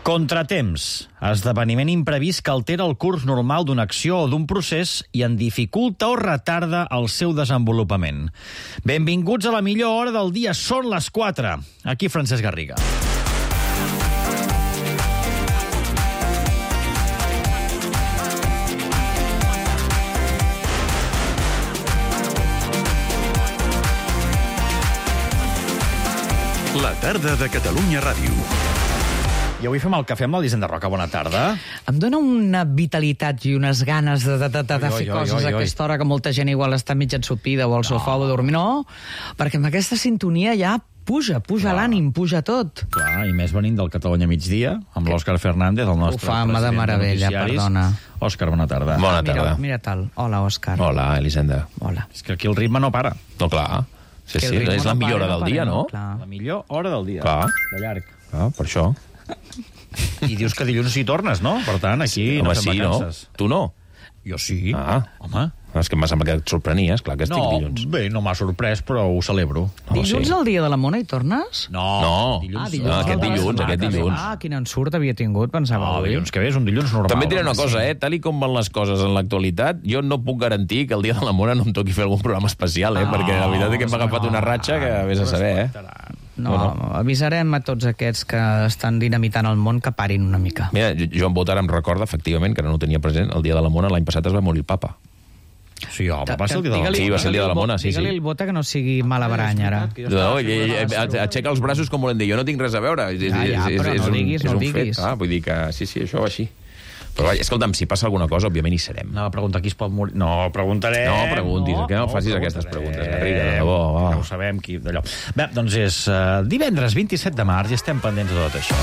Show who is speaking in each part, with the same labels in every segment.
Speaker 1: Contratemps, esdeveniment imprevist que altera el curs normal d'una acció o d'un procés i en dificulta o retarda el seu desenvolupament. Benvinguts a la millor hora del dia, són les 4. Aquí Francesc Garriga.
Speaker 2: La tarda de Catalunya Ràdio.
Speaker 1: I avui fem el cafè amb l'Elisenda Roca. Bona tarda.
Speaker 3: Em dóna una vitalitat i unes ganes de fer coses a aquesta hora que molta gent igual està mig ensopida o al sofà o dormint. No, perquè amb aquesta sintonia ja puja l'ànim, puja tot.
Speaker 1: Clar, i més venint del Catalunya migdia, amb l'Òscar Fernández, el nostre
Speaker 3: president de
Speaker 1: meravella,
Speaker 3: perdona.
Speaker 1: Òscar, bona tarda.
Speaker 4: Bona tarda.
Speaker 3: Mira tal. Hola, Òscar.
Speaker 4: Hola, Elisenda.
Speaker 3: Hola.
Speaker 1: És que aquí el ritme no para.
Speaker 4: No, clar. Sí, és la millor hora del dia, no?
Speaker 1: La millor hora del dia.
Speaker 4: Clar.
Speaker 1: De llarg.
Speaker 4: Clar, per això.
Speaker 1: I dius que dilluns hi tornes, no? Per tant, aquí no fem vacances.
Speaker 4: No? Tu no?
Speaker 1: Jo sí.
Speaker 4: Home. És que m'ha semblat que et sorprenies, clar, que estic dilluns.
Speaker 1: Bé, no m'ha sorprès, però ho celebro.
Speaker 3: Dilluns el dia de la Mona hi tornes?
Speaker 4: No. Aquest dilluns.
Speaker 3: Quin ensurt havia tingut, pensava.
Speaker 1: No, dilluns que ve és un dilluns normal.
Speaker 4: També et diré una cosa, tal i com van les coses en l'actualitat, jo no puc garantir que el dia de la Mona no em toqui fer algun programa especial, perquè la veritat és que m'ha agafat una ratxa que vés a saber,
Speaker 3: No, avisarem a tots aquests que estan dinamitant el món que parin una mica.
Speaker 4: Mira, Joan Botara em recorda, efectivament, que no ho tenia present, el dia de la Mona l'any passat es va morir el papa.
Speaker 1: Sí, home, va ser el dia de la Mona.
Speaker 4: Sí, va ser el dia de la Mona, sí.
Speaker 3: Digue-li el Bota que no sigui mala barany, ara.
Speaker 4: No, aixeca els braços com volem dir, jo no tinc res a veure.
Speaker 3: Però no ho diguis.
Speaker 4: Vull dir que sí, això va així. Però vaja, escolta'm, si passa alguna cosa, òbviament hi serem.
Speaker 1: No, pregunta qui es pot morir. No, preguntaré.
Speaker 4: No, preguntis, que no facis aquestes preguntes, Garriga, de debò.
Speaker 1: Ja ho sabem, d'allò. Bé, doncs és divendres 27 de març i estem pendents de tot això.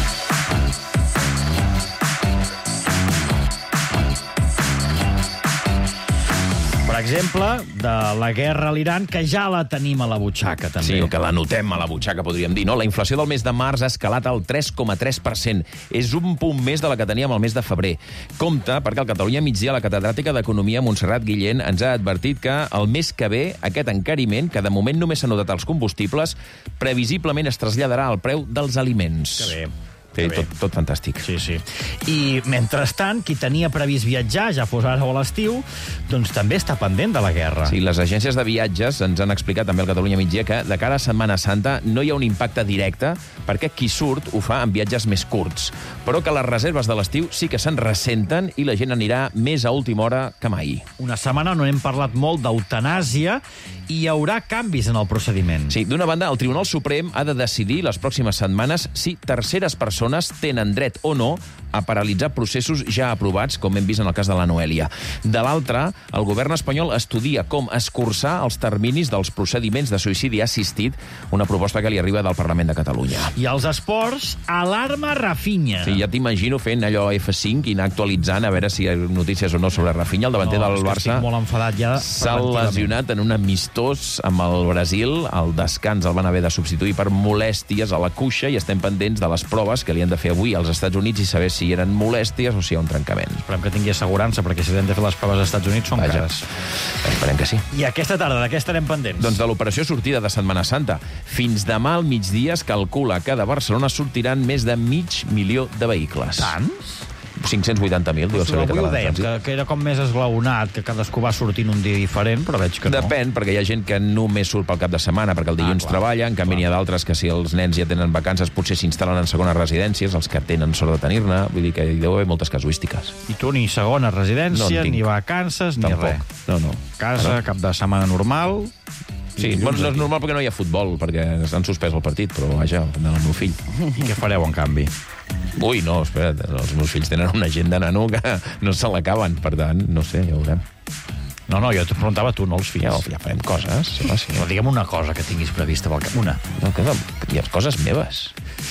Speaker 1: Per exemple, de la guerra a l'Iran, que ja la tenim a la butxaca, també.
Speaker 4: Sí, que la notem a la butxaca, podríem dir. No, la inflació del mes de març ha escalat al 3,3%. És un punt més de la que teníem el mes de febrer. Compte, perquè al Catalunya migdia la catedràtica d'Economia Montserrat Guillén ens ha advertit que el mes que ve aquest encariment, que de moment només s'ha notat als combustibles, previsiblement es traslladarà al preu dels aliments.
Speaker 1: Que bé.
Speaker 4: Sí, tot fantàstic.
Speaker 1: Sí. I, mentrestant, qui tenia previst viatjar, ja fos ara o a l'estiu, doncs també està pendent de la guerra.
Speaker 4: Sí, les agències de viatges ens han explicat també al Catalunya Migdia que de cara a Setmana Santa no hi ha un impacte directe perquè qui surt ho fa en viatges més curts, però que les reserves de l'estiu sí que se'n ressenten i la gent anirà més a última hora que mai.
Speaker 1: Una setmana on hem parlat molt d'eutanàsia i hi haurà canvis en el procediment.
Speaker 4: Sí, d'una banda, el Tribunal Suprem ha de decidir les pròximes setmanes si terceres persones tenen dret o no a paralitzar processos ja aprovats, com hem vist en el cas de la Noèlia. De l'altra, el govern espanyol estudia com escurçar els terminis dels procediments de suïcidi assistit, una proposta que li arriba del Parlament de Catalunya.
Speaker 1: I als esports, alarma Rafinha.
Speaker 4: Sí, ja t'imagino fent allò F5 i anar actualitzant a veure si hi ha notícies o no sobre Rafinha. El davanter del Barça
Speaker 1: estic molt enfadat ja.
Speaker 4: S'ha lesionat en un amistós amb el Brasil. Al descans el van haver de substituir per molèsties a la cuixa i estem pendents de les proves que li han de fer avui als Estats Units i saber si eren molèsties o si hi ha un trencament.
Speaker 1: Esperem que tingui assegurança, perquè si hem de fer les proves als Estats Units són cares.
Speaker 4: Esperem que sí.
Speaker 1: I aquesta tarda, de què estarem pendents?
Speaker 4: Doncs de l'operació sortida de Setmana Santa. Fins demà al migdia es calcula que de Barcelona sortiran més de 500.000 de vehicles.
Speaker 1: Tants?
Speaker 4: 580.000, diu el Servei Català de Trànsit.
Speaker 1: Que era com més esglaonat, que cadascú va sortint un dia diferent, però veig que no.
Speaker 4: Depèn, perquè hi ha gent que només surt pel cap de setmana, perquè el dilluns treballa, en canvi n'hi ha d'altres que si els nens ja tenen vacances potser s'instal·len en segones residències, els que tenen sort de tenir-ne, vull dir que hi deu haver moltes casuístiques.
Speaker 1: I tu ni segona residència, ni vacances, ni res.
Speaker 4: No.
Speaker 1: Casa, cap de setmana normal.
Speaker 4: Sí, no és normal perquè no hi ha futbol, perquè s'han suspès el partit, però vaja, el meu fill.
Speaker 1: I què fareu, en canvi?
Speaker 4: Ui, no, espera't, els meus fills tenen una gent de nano que no se l'acaben, per tant, no sé, ja ho veurem.
Speaker 1: No, jo t'ho preguntava tu, no els fills.
Speaker 4: Ja farem coses. Sí.
Speaker 1: No, digue'm una cosa que tinguis prevista pel cap. Una.
Speaker 4: No, que hi ha coses meves.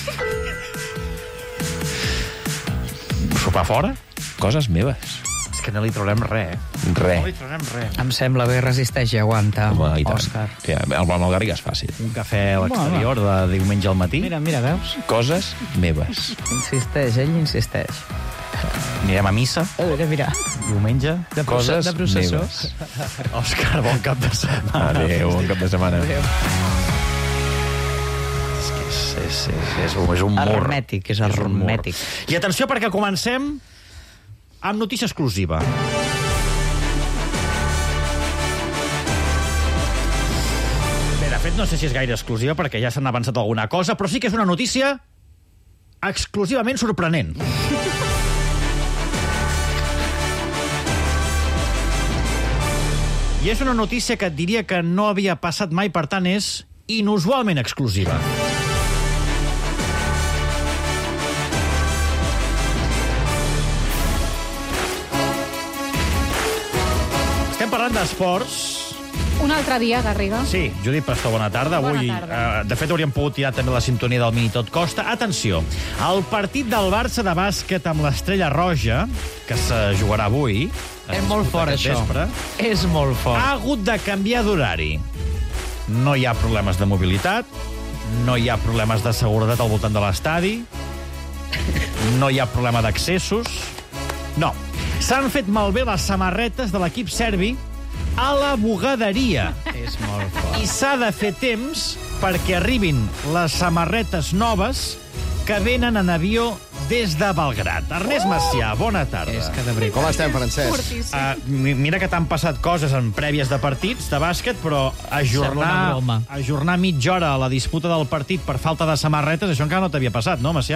Speaker 1: Sopar fora?
Speaker 4: Coses meves.
Speaker 1: És que no li traurem res,
Speaker 4: Res.
Speaker 1: No li traurem res.
Speaker 3: Em sembla bé, resisteix i aguanta, Òscar.
Speaker 4: Sí, amb el Garriga és fàcil.
Speaker 1: Un cafè a l'exterior de diumenge al matí.
Speaker 3: Mira, veus?
Speaker 4: Coses meves.
Speaker 3: Insisteix, ell insisteix.
Speaker 1: Anirem a missa.
Speaker 3: Mira.
Speaker 1: Diumenge.
Speaker 4: Coses
Speaker 3: de processó.
Speaker 4: meves.
Speaker 1: Òscar, bon cap de setmana.
Speaker 4: Adéu, bon cap de setmana.
Speaker 3: Adéu.
Speaker 1: És que és És un mur.
Speaker 3: Hermètic, és hermètic.
Speaker 1: I atenció, perquè comencem amb notícia exclusiva. Bé, de fet, no sé si és gaire exclusiva, perquè ja s'han avançat alguna cosa, però sí que és una notícia exclusivament sorprenent. I és una notícia que et diria que no havia passat mai, per tant és inusualment exclusiva. Estem parlant d'esports.
Speaker 5: Un altre dia, Garriga.
Speaker 1: Sí, Judit Pastor, bona tarda.
Speaker 5: Bona
Speaker 1: Avui,
Speaker 5: tarda.
Speaker 1: de fet, hauríem pogut tirar també la sintonia del Mini Tot Costa. Atenció, el partit del Barça de bàsquet amb l'Estrella Roja, que se jugarà avui...
Speaker 3: És molt fort, això.
Speaker 1: Vespre,
Speaker 3: És molt fort.
Speaker 1: ha hagut de canviar d'horari. No hi ha problemes de mobilitat, no hi ha problemes de seguretat al voltant de l'estadi, no hi ha problema d'accessos... No. S'han fet malbé les samarretes de l'equip serbi a la bugaderia.
Speaker 3: És molt fort.
Speaker 1: I s'ha de fer temps perquè arribin les samarretes noves que venen en avió des de Belgrat. Ernest Macià, bona tarda.
Speaker 3: És que de veritat.
Speaker 6: Com estem, Francesc?
Speaker 5: Fortíssim.
Speaker 1: Mira que t'han passat coses en prèvies de partits de bàsquet, però
Speaker 3: Sembla una broma.
Speaker 1: ajornar mitja hora a la disputa del partit per falta de samarretes, això encara no t'havia passat, no, Macià?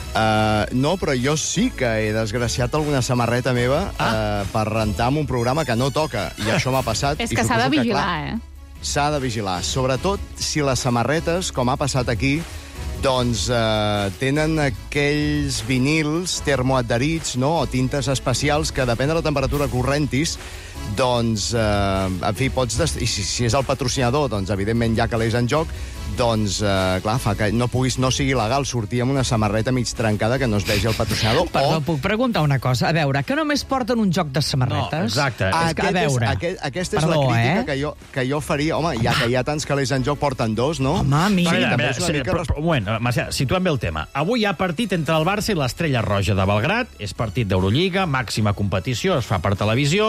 Speaker 6: No, però jo sí que he desgraciat alguna samarreta meva per rentar amb un programa que no toca, i això m'ha passat.
Speaker 5: És
Speaker 6: i
Speaker 5: que s'ha de
Speaker 6: suposo
Speaker 5: vigilar,
Speaker 6: clar, s'ha de vigilar, sobretot si les samarretes, com ha passat aquí, doncs tenen aquells vinils termoadherits, no?, o tintes especials que, depèn de la temperatura que ho rentis, doncs, en fi, i si és el patrocinador, doncs, evidentment, ja que l'és en joc, doncs, clar, fa que no sigui legal sortir amb una samarreta mig trencada que no es vegi el patrocinador.
Speaker 3: Perdó, puc preguntar una cosa? A veure, que només porten un joc de samarretes?
Speaker 1: No, exacte.
Speaker 3: A veure...
Speaker 6: Aquesta és la crítica que jo faria. Home, ja que hi ha tants que l'és en joc, porten dos, no?
Speaker 3: Home, mira.
Speaker 1: Sí,
Speaker 6: també és una mica
Speaker 1: però, un moment, Macià, situem bé el tema. Avui hi ha partit entre el Barça i l'Estrella Roja de Belgrat, és partit d'Eurolliga, màxima competició, es fa per televisió,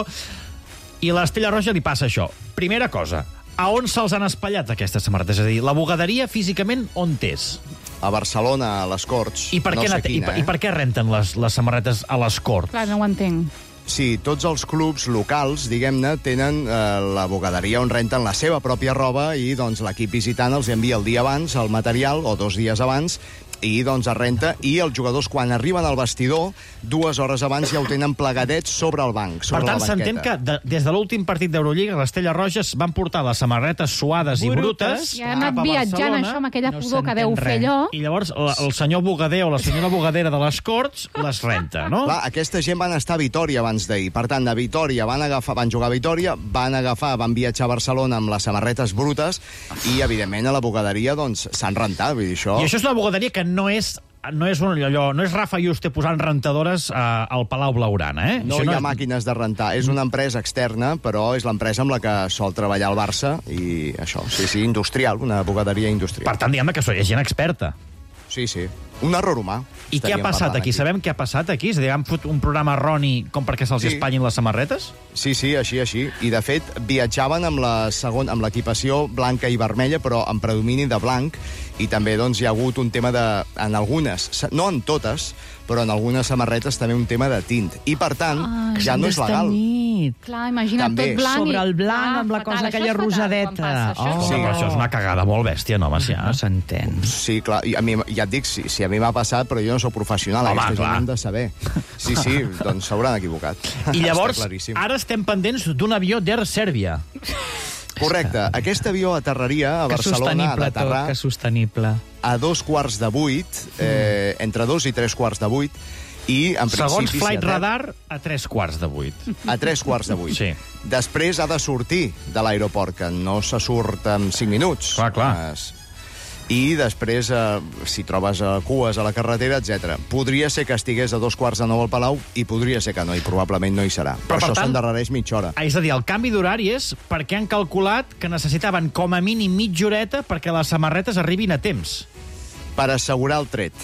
Speaker 1: i l'Estrella Roja li passa això. Primera cosa, a on se'ls han espatllat aquestes samarretes? És a dir, la bugaderia físicament on és?
Speaker 6: A Barcelona, a les Corts.
Speaker 1: I per,
Speaker 6: no
Speaker 1: què,
Speaker 6: sé quina,
Speaker 1: i per què renten les samarretes a les Corts?
Speaker 5: Clar, no ho entenc.
Speaker 6: Sí, tots els clubs locals, diguem-ne, tenen la bugaderia on renten la seva pròpia roba i doncs l'equip visitant els envia el dia abans el material, o 2 dies abans, i doncs es renta, i els jugadors quan arriben al vestidor 2 hores abans ja ho tenen plegadets sobre el banc, sobre la banqueta.
Speaker 1: Per tant, s'entén que des de l'últim partit d'Eurolliga l'Estrella Roja van portar les samarretes suades i brutes
Speaker 5: I ha anat viatjant això amb aquella pudor que deu fer allò.
Speaker 1: i llavors el senyor bugader o la senyora bugadera de les Corts les renta, no?
Speaker 6: Clar, aquesta gent van estar a Vitòria abans d'ahir. Per tant, a Vitòria van jugar a Vitòria, van viatjar a Barcelona amb les samarretes brutes i, evidentment, a la bugaderia doncs s'han rentat. Vull dir, això...
Speaker 1: I això és una bugaderia que no és Rafa Juste posant rentadores al Palau Blaugrana, eh?
Speaker 6: No hi ha màquines de rentar. És una empresa externa, però és l'empresa amb la que sol treballar el Barça i això, sí, industrial, una bugaderia industrial.
Speaker 1: Per tant, diguem que és gent experta.
Speaker 6: Sí. Un error humà.
Speaker 1: I què ha passat aquí? Sabem què ha passat aquí? És a dir, han fet un programa erroni com perquè se'ls espatllin les samarretes?
Speaker 6: Sí, així. I, de fet, viatjaven amb l'equipació blanca i vermella, però en predomini de blanc, i també doncs, hi ha hagut un tema en algunes, no en totes, però en algunes samarretes també un tema de tint. I, per tant, ja no és legal.
Speaker 5: Clar, imagina't
Speaker 6: També.
Speaker 5: tot blanc.
Speaker 3: Sobre el blanc, amb la cosa aquella rosadeta.
Speaker 1: Sí, però això és una cagada molt bèstia, no, Macià?
Speaker 3: No s'entén.
Speaker 6: Sí, clar, i a mi, ja et dic, si a mi m'ha passat, però jo no soc professional,
Speaker 1: Home,
Speaker 6: aquesta
Speaker 1: clar.
Speaker 6: gent hem de saber. Sí, doncs s'hauran equivocat.
Speaker 1: I llavors,
Speaker 6: Està claríssim.
Speaker 1: ara estem pendents d'un avió d'Air Sèrbia.
Speaker 6: Correcte. Aquest avió aterraria a
Speaker 3: Que
Speaker 6: Barcelona, ha d'aterrar
Speaker 3: que sostenible.
Speaker 6: a 7:45, entre 2 i 3:45, i en
Speaker 1: Segons
Speaker 6: principi...
Speaker 1: Flight Radar, a 7:45.
Speaker 6: A 7:45.
Speaker 1: Sí.
Speaker 6: Després ha de sortir de l'aeroport, que no se surt en 5 minuts.
Speaker 1: Clar.
Speaker 6: I després, si trobes cues a la carretera, etc. Podria ser que estigués a 8:45 al Palau i podria ser que no, i probablement no hi serà.
Speaker 1: Però,
Speaker 6: Però
Speaker 1: per
Speaker 6: això
Speaker 1: tant,
Speaker 6: s'endarrereix mitja hora.
Speaker 1: És a dir, el canvi d'horari és perquè han calculat que necessitaven com a mínim mitja horeta perquè les samarretes arribin a temps.
Speaker 6: Per assegurar el tret.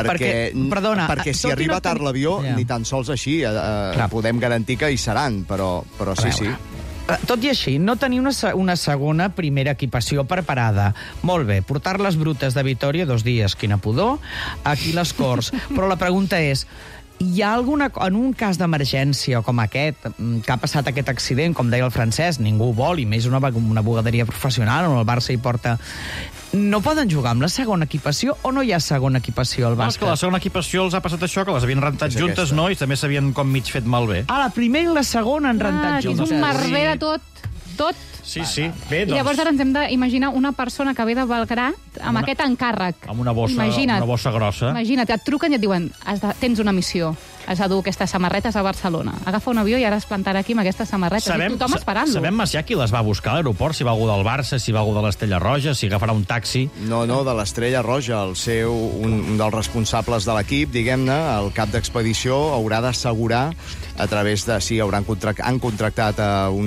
Speaker 6: Perquè si arriba tard l'avió, ni tan sols així podem garantir que hi seran, però sí.
Speaker 3: Tot i així, no tenir una segona primera equipació preparada. Molt bé, portar les brutes de Vitòria 2 dies, quina pudor, aquí les Corts. Però la pregunta és, hi ha alguna... En un cas d'emergència com aquest, que ha passat aquest accident, com deia el Francesc, ningú vol, i més una bugaderia professional on el Barça hi porta... No poden jugar amb la segona equipació o no hi ha segona equipació al bàsquet?
Speaker 1: No, és que la segona equipació els ha passat això, que les havien rentat juntes, no? I també s'havien com mig fet malbé.
Speaker 3: La primera i la segona han rentat juntes.
Speaker 5: És un merder de tot.
Speaker 1: Sí, sí. Bé,
Speaker 5: I llavors ara ens hem d'imaginar una persona que ve de Belgrat amb aquest encàrrec.
Speaker 1: Amb una bossa grossa.
Speaker 5: Imagina't, et truquen i et diuen tens una missió, has de dur aquestes samarretes a Barcelona. Agafa un avió i ara es plantarà aquí amb aquestes samarretes. I tothom esperant-lo.
Speaker 1: Sabem, Macià, qui les va buscar a l'aeroport? Si va algú del Barça, si va algú de l'Estrella Roja, si agafarà un taxi...
Speaker 6: No, de l'Estrella Roja. Un dels responsables de l'equip, diguem-ne, el cap d'expedició, haurà d'assegurar a través de... Sí, han contractat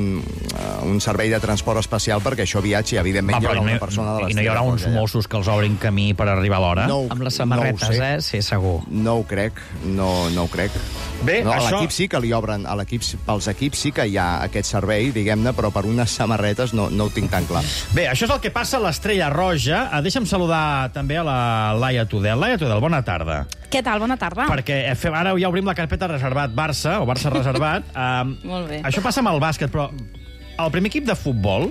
Speaker 6: un servei de transport especial perquè això viatgi. Evidentment, hi haurà una persona de l'Estrella Roja.
Speaker 1: I no hi haurà uns Mossos que els obrin camí per arribar a l'hora?
Speaker 3: Amb les samarretes, sí, segur.
Speaker 6: No ho crec, no ho crec.
Speaker 1: Bé,
Speaker 6: a l'equip sí que li obren, pels equips sí que hi ha aquest servei, diguem-ne, però per unes samarretes no ho tinc tan clar.
Speaker 1: Bé, això és el que passa a l'Estrella Roja. Deixa'm saludar també a la Laia Tudel. Laia Tudel, bona tarda.
Speaker 7: Què tal? Bona tarda.
Speaker 1: Perquè ara ja obrim la carpeta reservat Barça, o Barça reservat.
Speaker 7: Molt bé.
Speaker 1: Això passa amb el bàsquet, però el primer equip de futbol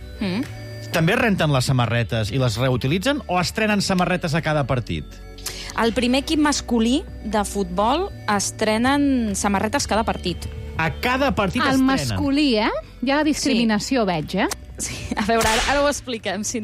Speaker 1: també renten les samarretes i les reutilitzen o estrenen samarretes a cada partit?
Speaker 7: El primer equip masculí de futbol estrenen samarretes cada partit.
Speaker 1: A cada partit
Speaker 5: el
Speaker 1: estrenen?
Speaker 5: El masculí, Hi ha discriminació, veig,
Speaker 7: Sí, a veure, ara ho expliquem. Sí,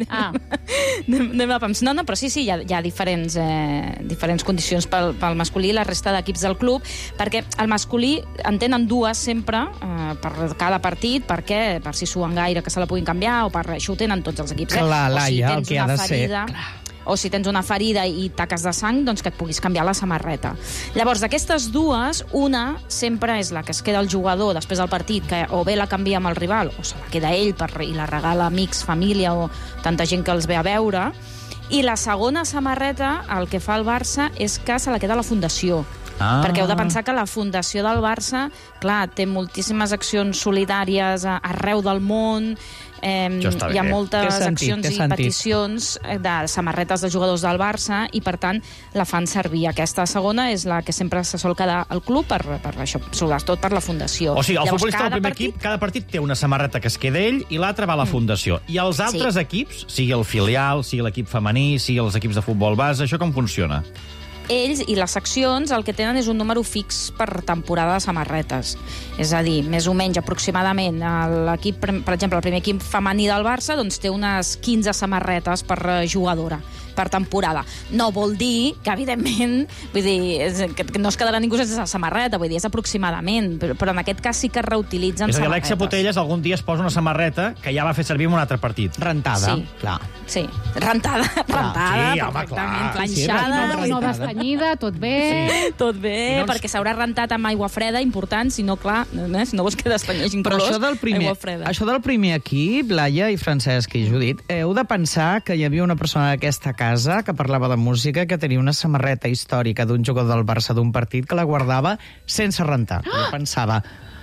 Speaker 7: anem a pams. No, però sí, hi ha diferents condicions pel masculí i la resta d'equips del club, perquè el masculí en tenen 2 sempre per cada partit, perquè per si suen gaire que se la puguin canviar, o per això ho tenen tots els equips.
Speaker 3: Clar, Laia, el que ha de ser...
Speaker 7: O si tens una ferida i taques de sang, doncs que et puguis canviar la samarreta. Llavors, d'aquestes 2, una sempre és la que es queda el jugador després del partit, que o bé la canvia amb el rival, o se la queda ell i la regala a amics, família o tanta gent que els ve a veure. I la segona samarreta, el que fa el Barça, és que se la queda a la Fundació. Perquè heu de pensar que la Fundació del Barça, clar, té moltíssimes accions solidàries arreu del món, hi ha moltes accions i peticions de samarretes de jugadors del Barça i, per tant, la fan servir. Aquesta segona és la que sempre se sol quedar al club per això, sobretot per la Fundació.
Speaker 1: O sigui, el futbolista del primer equip, cada partit té una samarreta que es queda ell i l'altra va a la Fundació. I els altres equips, sigui el filial, sigui l'equip femení, sigui els equips de futbol base, això com funciona?
Speaker 7: Ells i les seccions el que tenen és un número fix per temporada de samarretes. És a dir, més o menys aproximadament l'equip, per exemple, el primer equip femení del Barça doncs té unes 15 samarretes per jugadora per temporada. No vol dir que, evidentment, vull dir, que no es quedarà ningú sense samarreta, vull dir, és aproximadament, però en aquest cas sí que reutilitzen samarretes. És a dir,
Speaker 1: Alexia Putellas algun dia es posa una samarreta que ja va fer servir en un altre partit.
Speaker 3: Rentada, clar.
Speaker 7: Sí, rentada, perfectament, planxada.
Speaker 5: No destanyida, tot bé.
Speaker 7: Sí. Tot bé, perquè s'haurà rentat amb aigua freda, important, si no, clar, si no vols que destanyeixin colors, aigua freda.
Speaker 3: Això del primer equip, Laia i Francesc i Judit, heu de pensar que hi havia una persona d'aquesta casa que parlava de música que tenia una samarreta històrica d'un jugador del Barça d'un partit que la guardava sense rentar. Jo pensava,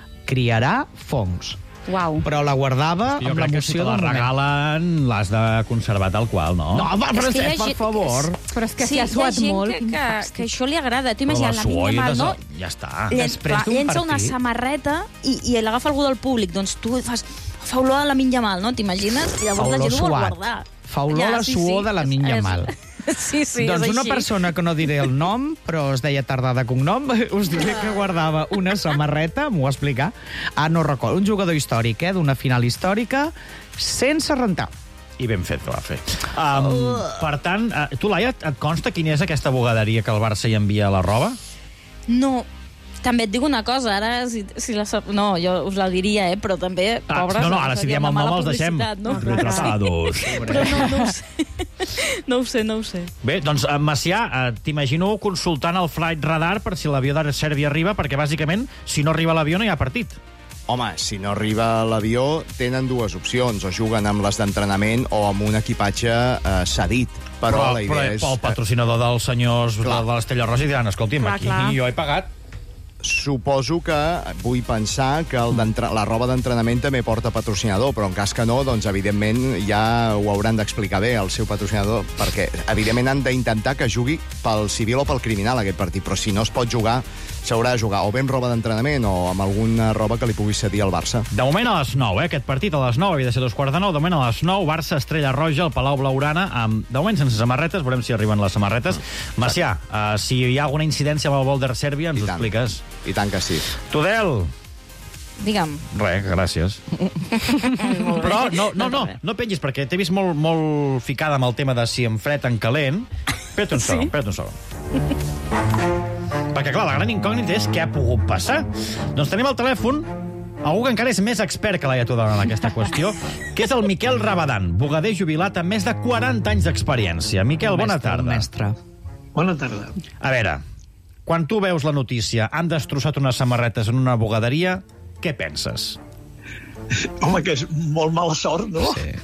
Speaker 3: criarà fongs.
Speaker 7: Uau.
Speaker 3: Però la guardava amb l'emoció del moment.
Speaker 1: Si te la regalen, l'has de conservar tal qual, no?
Speaker 3: No, Francesc, per favor.
Speaker 5: Però és que s'hi ha suat molt.
Speaker 7: Que això li agrada. Tu imagina't, la Lamine Yamal, no?
Speaker 1: Ja està.
Speaker 7: Llença una samarreta i l'agafa algú del públic. Doncs tu fa olor a Lamine Yamal, no? T'imagines? I llavors la gent ho vol guardar.
Speaker 3: Fa olor a la suor de Lamine Yamal.
Speaker 7: Sí,
Speaker 3: doncs una persona que no diré el nom, però es deia Tardà de cognom, us diré que guardava una samarreta, m'ho va explicar, no recordo, un jugador històric, d'una final històrica, sense rentar.
Speaker 1: I ben fet que va fer. Per tant, tu, Laia, et consta quina és aquesta bugaderia que el Barça hi envia a la roba?
Speaker 7: No. També et dic una cosa, ara no, jo us la diria, però també, pobres...
Speaker 1: No, ara si diem el nom els deixem. Retratados.
Speaker 7: Però no ho sé.
Speaker 1: Bé, doncs, Macià, t'imagino consultant el flight radar per si l'avió de Sèrbia arriba, perquè, bàsicament, si no arriba l'avió no hi ha partit.
Speaker 6: Home, si no arriba l'avió, tenen 2 opcions. O juguen amb les d'entrenament o amb un equipatge cedit. Però la idea és...
Speaker 1: el patrocinador dels senyors de l'Estrella Roja diran, escolti'm, aquí jo he pagat.
Speaker 6: suposo que vull pensar que la roba d'entrenament també porta patrocinador, però en cas que no, doncs evidentment ja ho hauran d'explicar bé el seu patrocinador, perquè evidentment han d'intentar que jugui pel civil o pel criminal aquest partit, però si no es pot jugar, s'haurà de jugar o bé amb roba d'entrenament o amb alguna roba que li pugui cedir al Barça.
Speaker 1: De moment a les 9, aquest partit a les 9, havia de ser 2:15, de moment a les 9, Barça, Estrella Roja, al Palau Blaugrana, de moment sense samarretes, veurem si arriben les samarretes. Macià, si hi ha alguna incidència amb el Boulder Sèrbia, ens ho expliques.
Speaker 6: I tant que sí.
Speaker 1: Tudel.
Speaker 7: Digue'm.
Speaker 1: Res, gràcies. Però no pengis, perquè t'he vist molt ficada amb el tema de si en fred, en calent. Espera't un segon. Perquè, clar, la gran incògnita és què ha pogut passar. Doncs tenim al telèfon algú que encara és més expert que Laia Tudel en aquesta qüestió, que és el Miquel Rabadan, bugader jubilat amb més de 40 anys d'experiència. Miquel, bona tarda.
Speaker 3: Mestre.
Speaker 8: Bona tarda.
Speaker 1: A veure, quan tu veus la notícia, han destrossat unes samarretes en una bugaderia, què penses?
Speaker 8: Home, que és molt mala sort, no?
Speaker 1: Sí.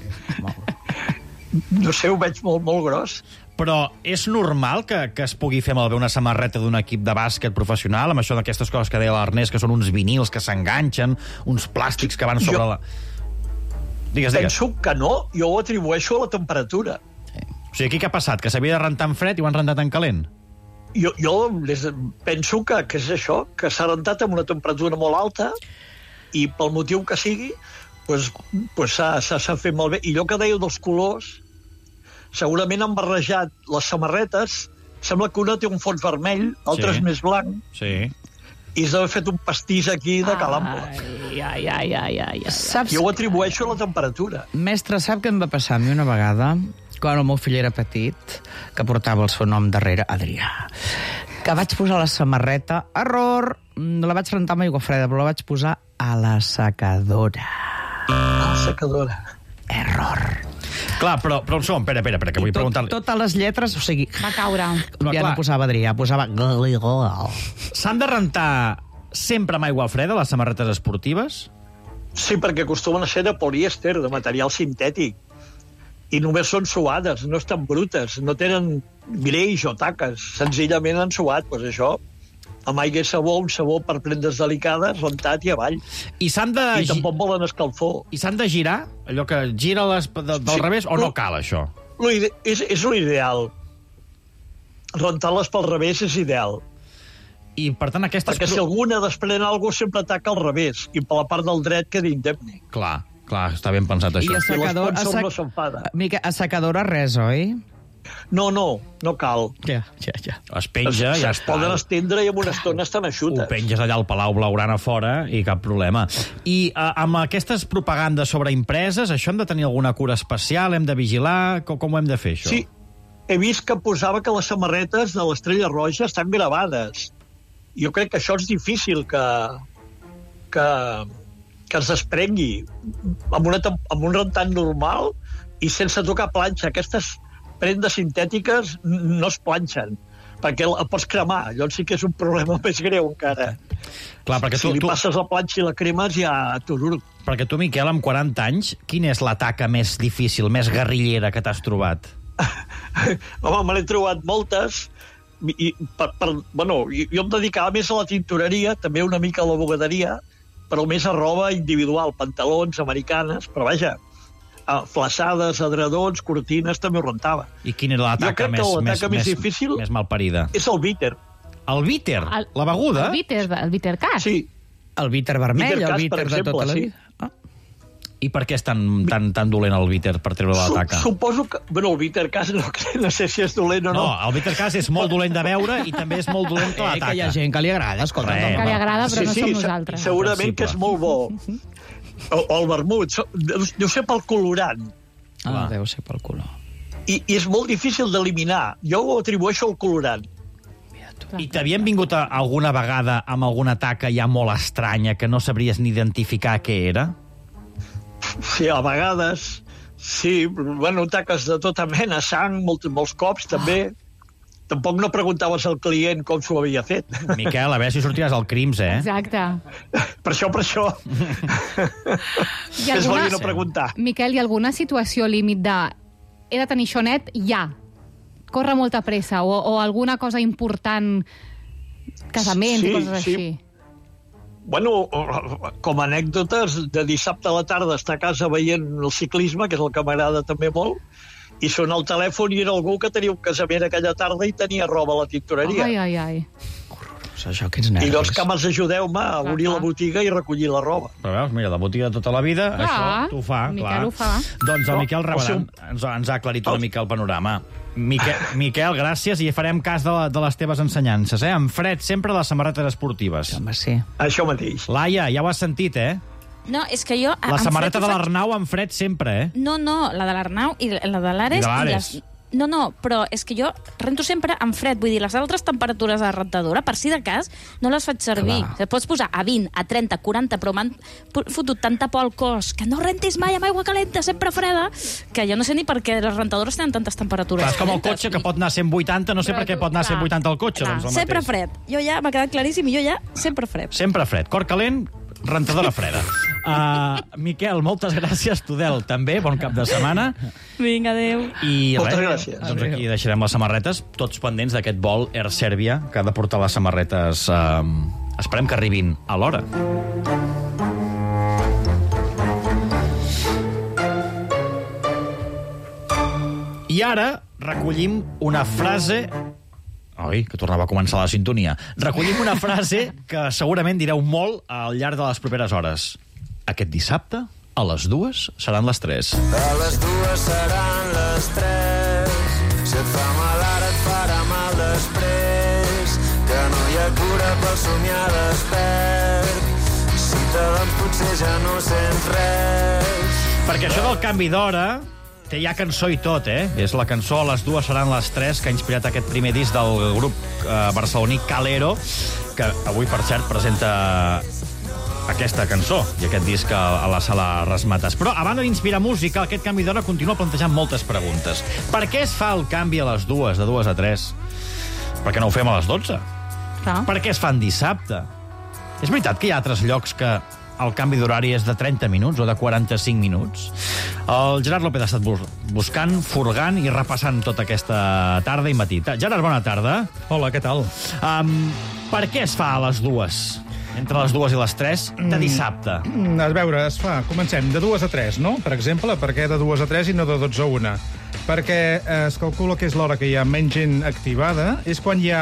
Speaker 8: No sé, ho veig molt gros.
Speaker 1: Però és normal que es pugui fer malbé una samarreta d'un equip de bàsquet professional, amb això d'aquestes coses que deia l'Ernest, que són uns vinils que s'enganxen, uns plàstics que van sobre la... Digues.
Speaker 8: Penso que no, jo ho atribueixo a la temperatura.
Speaker 1: O sigui, aquí què ha passat? Que s'havia de rentar en fred i ho han rentat en calent?
Speaker 8: Jo penso que és això, que s'ha rentat amb una temperatura molt alta i pel motiu que sigui s'ha fet malbé. I allò que dèieu dels colors, segurament han barrejat les samarretes, sembla que una té un fons vermell, l'altra és més blanc, i s'ha fet un pastís aquí de calàmbula. Jo ho atribueixo a la temperatura.
Speaker 3: Mestre, sap què em va passar a mi una vegada, quan el meu fill era petit, que portava el seu nom darrere, Adrià, que vaig posar la samarreta, error, la vaig rentar amb aigua freda, però la vaig posar a la secadora.
Speaker 8: A la secadora.
Speaker 3: Error.
Speaker 1: Clar, però un segon, espera, que vull preguntar-li.
Speaker 3: Totes les lletres, o sigui...
Speaker 5: Va caure.
Speaker 3: No posava Adrià, posava...
Speaker 1: S'han de rentar sempre amb aigua freda, les samarretes esportives?
Speaker 8: Sí, perquè acostumen a ser de polièster, de material sintètic. I només són suades, no estan brutes, no tenen greix o taques, senzillament han suat, doncs això, amb aigua i sabó, un sabó per prendes delicades, rentat i avall.
Speaker 1: I
Speaker 8: tampoc volen escalfor.
Speaker 1: I s'han de girar? Allò que gira del revés, o no cal, això?
Speaker 8: És l'ideal. Rentar-les pel revés és ideal.
Speaker 1: I, per tant,
Speaker 8: perquè si alguna desprèn alguna cosa sempre ataca al revés, i per la part del dret queda indemne.
Speaker 1: Clar, està ben pensat, això.
Speaker 3: I
Speaker 8: l'esponsor no s'enfada.
Speaker 3: Mica, assecadora res, oi?
Speaker 8: No cal.
Speaker 3: Ja.
Speaker 1: Es penja, ja
Speaker 8: es poden estendre i en una estona estan eixutes.
Speaker 1: Ho penges allà al Palau Blaugrana fora i cap problema. I amb aquestes propagandes sobre impreses, això hem de tenir alguna cura especial? Hem de vigilar? Com ho hem de fer, això?
Speaker 8: Sí, he vist que posava que les samarretes de l'Estrella Roja estan gravades. Jo crec que això és difícil que es desprengui amb un rentant normal i sense tocar planxa. Aquestes prendes sintètiques no es planxen, perquè el pots cremar. Llavors sí que és un problema més greu encara.
Speaker 1: Clar, perquè
Speaker 8: si li passes la planxa i la cremes ja turur.
Speaker 1: Perquè tu, Miquel, amb 40 anys, quina és la taca més difícil, més guerrillera que t'has trobat?
Speaker 8: Home, me n'he trobat moltes. Jo em dedicava més a la tintoreria, també una mica a la bugaderia, però més a roba individual, pantalons, americanes, però vaja, flaçades, adredons, cortines, també ho rentava.
Speaker 1: I quina era la taca més difícil? Més malparida.
Speaker 8: És el bitter.
Speaker 1: El bitter? La beguda?
Speaker 5: El bitter cas?
Speaker 8: Sí.
Speaker 3: El bitter vermell, el bitter de tota la vida.
Speaker 1: I per què és tan dolent el bitter per treure la taca?
Speaker 8: Suposo que... el bitter cas no sé si és dolent o no.
Speaker 1: No, el bitter cas és molt dolent de veure i també és molt dolent que la taca.
Speaker 3: Que hi ha gent que li agrada, escolta.
Speaker 5: Que li agrada, però no som nosaltres.
Speaker 8: Segurament que és molt bo. O el vermut. Deu ser pel colorant.
Speaker 3: Deu ser pel color.
Speaker 8: I és molt difícil d'eliminar. Jo ho atribueixo al colorant.
Speaker 1: I t'havien vingut alguna vegada amb alguna taca ja molt estranya que no sabries ni identificar què era?
Speaker 8: Sí, a vegades, sí. Taques de tota mena, sang, molts cops, també. Tampoc no preguntaves al client com s'ho havia fet.
Speaker 1: Miquel, a veure si sortiràs al crims, eh?
Speaker 5: Exacte.
Speaker 8: Per això. És bo no preguntar.
Speaker 5: Miquel, hi ha alguna situació límit de he de tenir això net ja? Corre molta pressa, o alguna cosa important, casament i coses així?
Speaker 8: Bueno, com a anècdotes, de dissabte a la tarda estar a casa veient el ciclisme, que és el que m'agrada també molt, i sona el telèfon i era algú que tenia un casament aquella tarda i tenia roba a la tintoreria.
Speaker 5: Ai.
Speaker 3: Això, quins nervis.
Speaker 8: I doncs que ajudeu-me a obrir la botiga i recollir la roba.
Speaker 1: Però veus, mira, la botiga de tota la vida,
Speaker 5: Clar,
Speaker 1: això t'ho fa,
Speaker 5: Miquel
Speaker 1: clar.
Speaker 5: ho fa.
Speaker 1: Doncs el Miquel Rabadán ens ha aclarit una mica el panorama. Miquel, gràcies, i farem cas de les teves ensenyances, eh? En fred, sempre les samarretes esportives.
Speaker 3: Home, sí.
Speaker 8: Això mateix.
Speaker 1: Laia, ja ho has sentit, eh?
Speaker 7: No, és que jo...
Speaker 1: La samarreta de l'Arnau en fred sempre, eh?
Speaker 7: No, la de l'Arnau i la de l'Ares...
Speaker 1: I de l'Ares.
Speaker 7: No, però és que jo rento sempre en fred. Vull dir, les altres temperatures de rentadora, per si de cas, no les faig servir. Te pots posar a 20, a 30, 40, però m'han fotut tanta por al cos que no rentis mai amb aigua calenta, sempre freda, que jo no sé ni per què les rentadores tenen tantes temperatures.
Speaker 1: Clar, és com el cotxe, que pot anar a 180, no sé per què pot anar a 180 el cotxe. Doncs el
Speaker 7: sempre
Speaker 1: mateix.
Speaker 7: fred. Jo ja m'ha quedat claríssim, i jo ja sempre fred.
Speaker 1: Sempre fred. Cor calent, rentadora freda. Miquel, moltes gràcies. Tudel, també. Bon cap de setmana.
Speaker 7: Vinga, adéu.
Speaker 1: I
Speaker 8: Moltes gràcies.
Speaker 1: Doncs aquí deixarem les samarretes, tots pendents d'aquest vol Air Serbia, que ha de portar les samarretes... esperem que arribin a l'hora. I ara recollim una frase... Oi, que tornava a començar la sintonia. Recollim una frase que segurament direu molt al llarg de les properes hores. Aquest dissabte, a les 2, seran les 3.
Speaker 9: A les 2 seran les 3. Si et fa mal ara et farà mal després. Que no hi ha cura pel somiar despert. Si te dones potser ja no sents res.
Speaker 1: Perquè això del canvi d'hora té ja cançó i tot, eh? És la cançó A les 2 seran les 3, que ha inspirat aquest primer disc del grup barceloní Calero, que avui, per cert, presenta aquesta cançó i aquest disc a la sala Rasmatas. Però, a banda d'inspirar música, aquest canvi d'hora continua plantejant moltes preguntes. Per què es fa el canvi a les 2, de 2 a 3? Per què no ho fem a les 12?
Speaker 5: Clar.
Speaker 1: Per què es fan dissabte? És veritat que hi ha altres llocs que el canvi d'horari és de 30 minuts o de 45 minuts? El Gerard López ha estat buscant, furgant i repassant tota aquesta tarda i matí. Gerard, bona tarda.
Speaker 10: Hola, què tal?
Speaker 1: Per què es fa a les 2? Entre les 2 i les 3 de dissabte?
Speaker 10: A veure, comencem de 2 a 3, no? Per exemple, per què de 2 a 3 i no de 12 a 1? Perquè es calcula que és l'hora que hi ha menys gent activada, és quan hi ha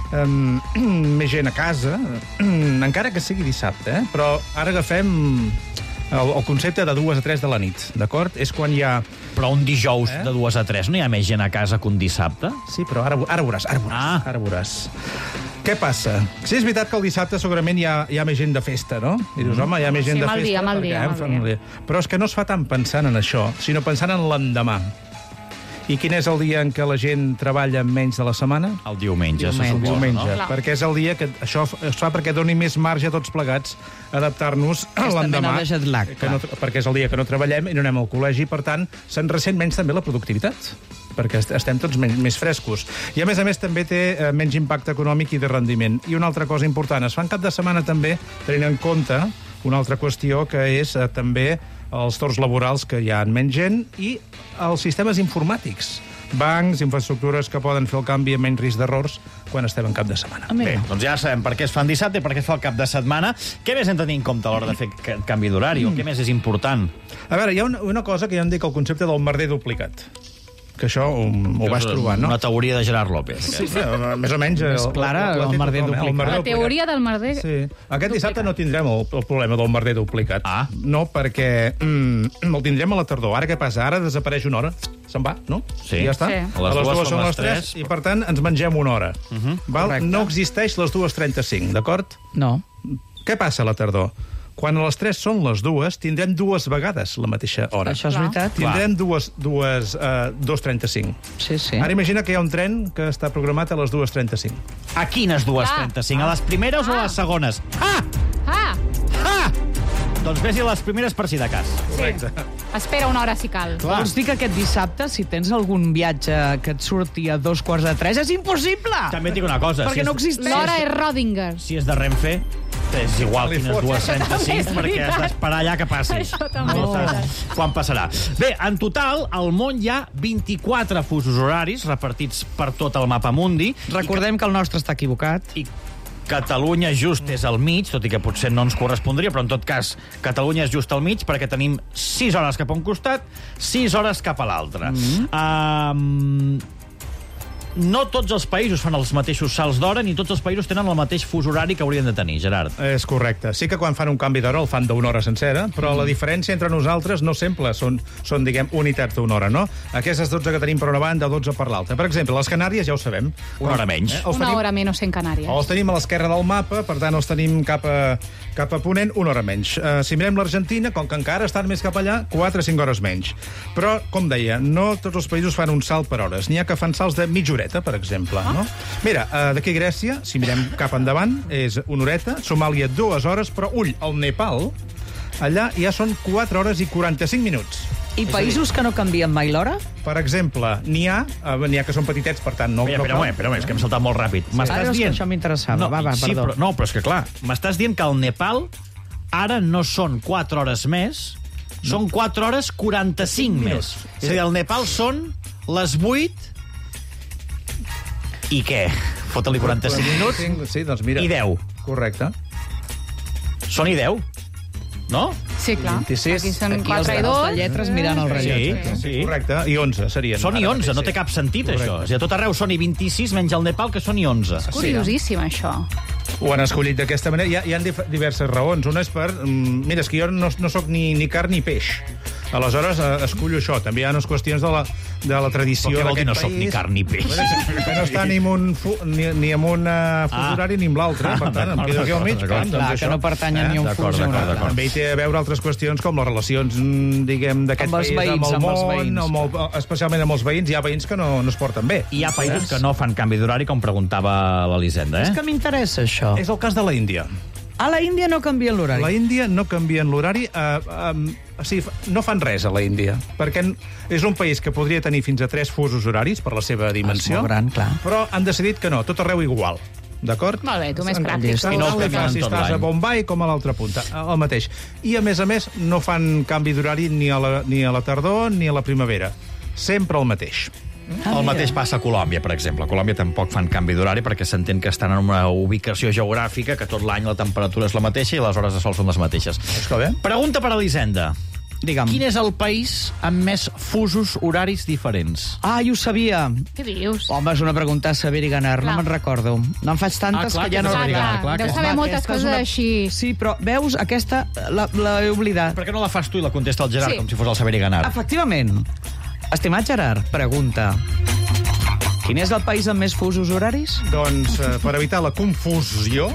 Speaker 10: més gent a casa, encara que sigui dissabte, eh? Però ara agafem el concepte de 2 a 3 de la nit, d'acord? És quan hi ha...
Speaker 1: Però un dijous de 2 a 3 no hi ha més gent a casa que un dissabte?
Speaker 10: Sí, però ara veuràs. Ara veuràs. Què passa? Sí, és veritat que el dissabte segurament hi ha més gent de festa, no? I dius, home, hi ha més gent de festa.
Speaker 5: Mal dia.
Speaker 10: Però és que no es fa tant pensant en això, sinó pensant en l'endemà. I quin és el dia en què la gent treballa menys de la setmana?
Speaker 1: El diumenge, se suposa,
Speaker 10: diumenge,
Speaker 1: no?
Speaker 10: Perquè és el dia que això es fa perquè doni més marge a tots plegats adaptar-nos a l'endemà. Perquè és el dia que no treballem i no anem al col·legi, per tant, se'n ressent menys també la productivitat, perquè estem tots més frescos. I, a més, també té menys impacte econòmic i de rendiment. I una altra cosa important, es fa en cap de setmana també, tenint en compte una altra qüestió, que és també els torns laborals, que hi ha menys gent, i els sistemes informàtics. Bancs, infraestructures que poden fer el canvi amb menys risc d'errors quan estem en cap de setmana.
Speaker 1: Bé, doncs ja sabem per què es fan dissabte i per què es fa el cap de setmana. Què més hem de tenir en compte a l'hora de fer aquest canvi d'horari? O què més és important?
Speaker 10: A veure, hi ha una cosa que jo en dic el concepte del merder duplicat. Que això ho vas trobar, no?
Speaker 1: Una teoria de Gerard López.
Speaker 10: Sí, més o menys.
Speaker 3: És clara, el merder duplicat.
Speaker 5: La teoria del merder...
Speaker 10: Sí. Aquest dissabte no tindrem el problema del merder duplicat. No, perquè el tindrem a la tardor. Ara què passa? Ara desapareix una hora. Se'n va, no?
Speaker 1: Sí.
Speaker 10: I ja està.
Speaker 1: Sí.
Speaker 10: A les 2 són les 3 i, per tant, ens mengem una hora. Val? No existeix les 2:35, d'acord?
Speaker 3: No.
Speaker 10: Què passa a la tardor? Quan a les 3 són les 2, tindrem 2 vegades la mateixa hora.
Speaker 3: Això és veritat.
Speaker 10: Tindrem 2:35.
Speaker 3: Sí, sí.
Speaker 10: Ara imagina que hi ha un tren que està programat a les 2:35.
Speaker 1: A quines 2:35? A les primeres o a les segones? Doncs vés-hi a les primeres per si de cas.
Speaker 10: Correcte.
Speaker 5: Espera una hora si cal.
Speaker 3: Vols dir que aquest dissabte, si tens algun viatge que et surti a 2:45, és impossible!
Speaker 1: També et dic una cosa.
Speaker 3: Perquè no existeix.
Speaker 5: L'hora és Rödinger.
Speaker 1: Si és de Renfe, és igual quines 2:35, perquè has d'esperar allà que passi.
Speaker 5: Això també
Speaker 1: No saps quan passarà. Bé, en total, al món hi ha 24 fusos horaris repartits per tot el mapa mundi.
Speaker 3: Recordem que el nostre està equivocat.
Speaker 1: Catalunya just és al mig, tot i que potser no ens correspondria, però en tot cas, Catalunya és just al mig perquè tenim 6 hores cap a un costat, 6 hores cap a l'altre. No tots els països fan els mateixos salts d'hora, ni tots els països tenen el mateix fus horari que haurien de tenir, Gerard.
Speaker 10: És correcte. Sí que quan fan un canvi d'hora el fan d'una hora sencera, però la diferència entre nosaltres no sempre són diguem, unitats d'una hora, no? Aquestes 12 que tenim per una banda, 12 per l'altra. Per exemple, les Canàries ja ho sabem.
Speaker 1: Una hora menys.
Speaker 5: Una hora menys en Canàries.
Speaker 10: Els tenim a l'esquerra del mapa, per tant els tenim cap a ponent, una hora menys. Si mirem l'Argentina, com que encara estan més cap allà, 4 o 5 hores menys. Però, com deia, no tots els països fan un salt per hores. N'hi ha que fan salts de mitja horeta, per exemple. No? Mira, d'aquí a Grècia, si mirem cap endavant, és una horeta, Somàlia 2 hores, però ull, al Nepal, allà ja són 4 hores i 45 minuts.
Speaker 3: I països que no canvien mai l'hora?
Speaker 10: Per exemple, n'hi ha que són petitets, per tant, no...
Speaker 1: Però és que hem saltat molt ràpid.
Speaker 3: M'estàs dient... Això m'interessava.
Speaker 1: Perdó. Però és que, clar, m'estàs dient que al Nepal ara no són 4 hores més, són 4 hores 45 més. És a dir, al Nepal són les 8... I què? Fota-li 45 minuts?
Speaker 10: Sí, doncs mira.
Speaker 1: I 10.
Speaker 10: Correcte.
Speaker 1: Són i 10? No?
Speaker 5: Sí, clar.
Speaker 10: 26.
Speaker 5: Aquí són 4 i 2.
Speaker 3: Els lletres mirant el rellotge.
Speaker 10: Sí. Correcte. I 11 serien.
Speaker 1: Són i 11, no té cap sentit, això. O sigui, a tot arreu són i 26, menys al Nepal, que són i 11.
Speaker 5: És curiosíssim, això.
Speaker 10: Ho han escollit d'aquesta manera. Hi ha diverses raons. Una és per... Mira, és que jo no soc ni carn ni peix. Aleshores, escullo això. També hi ha unes qüestions de la tradició
Speaker 1: d'aquest país. Què vol dir no soc ni carn ni peix?
Speaker 10: Que no està ni en un fus horari ni en l'altre. Per tant, em quedo aquí al mig.
Speaker 3: Clar, que no pertanyen ni a un fus ni a un altre.
Speaker 10: També hi té a veure altres qüestions com les relacions, diguem, d'aquest país amb el món, especialment amb els veïns. Hi ha veïns que no es porten bé.
Speaker 1: Hi ha països que no fan canvi d'horari, com preguntava l'Elisenda,
Speaker 3: És que m'interessa, això.
Speaker 10: És el cas de la Índia.
Speaker 3: A la Índia no canvien l'horari.
Speaker 10: La Índia no canvien l'horari. No fan res a la Índia, perquè és un país que podria tenir fins a 3 fusos horaris per la seva dimensió.
Speaker 3: És molt gran, clar.
Speaker 10: Però han decidit que no, tot arreu igual. D'acord?
Speaker 5: Molt bé, tu més pràctic.
Speaker 10: Si estàs a Bombay com a l'altra punta, el mateix. I, a més, no fan canvi d'horari ni a la tardor ni a la primavera. Sempre el mateix.
Speaker 1: El mateix passa a Colòmbia, per exemple. A Colòmbia tampoc fan canvi d'horari perquè s'entén que estan en una ubicació geogràfica que tot l'any la temperatura és la mateixa i les hores de sol són les mateixes.
Speaker 10: Està bé?
Speaker 1: Pregunta per a Elisenda.
Speaker 3: Digue'm.
Speaker 1: Quin és el país amb més fusos horaris diferents?
Speaker 3: Jo ho sabia.
Speaker 5: Què dius?
Speaker 3: Home, és una pregunta a saber i ganar, no me'n recordo. No en faig tantes que ja no...
Speaker 5: Deu saber moltes coses així.
Speaker 3: Sí, però veus, aquesta l'he oblidat.
Speaker 1: Per què no la fas tu i la contesta el Gerard, com si fos el saber i ganar?
Speaker 3: Efectivament. Estimat Gerard, pregunta. Quin és el país amb més fusos horaris?
Speaker 10: Doncs, per evitar la confusió,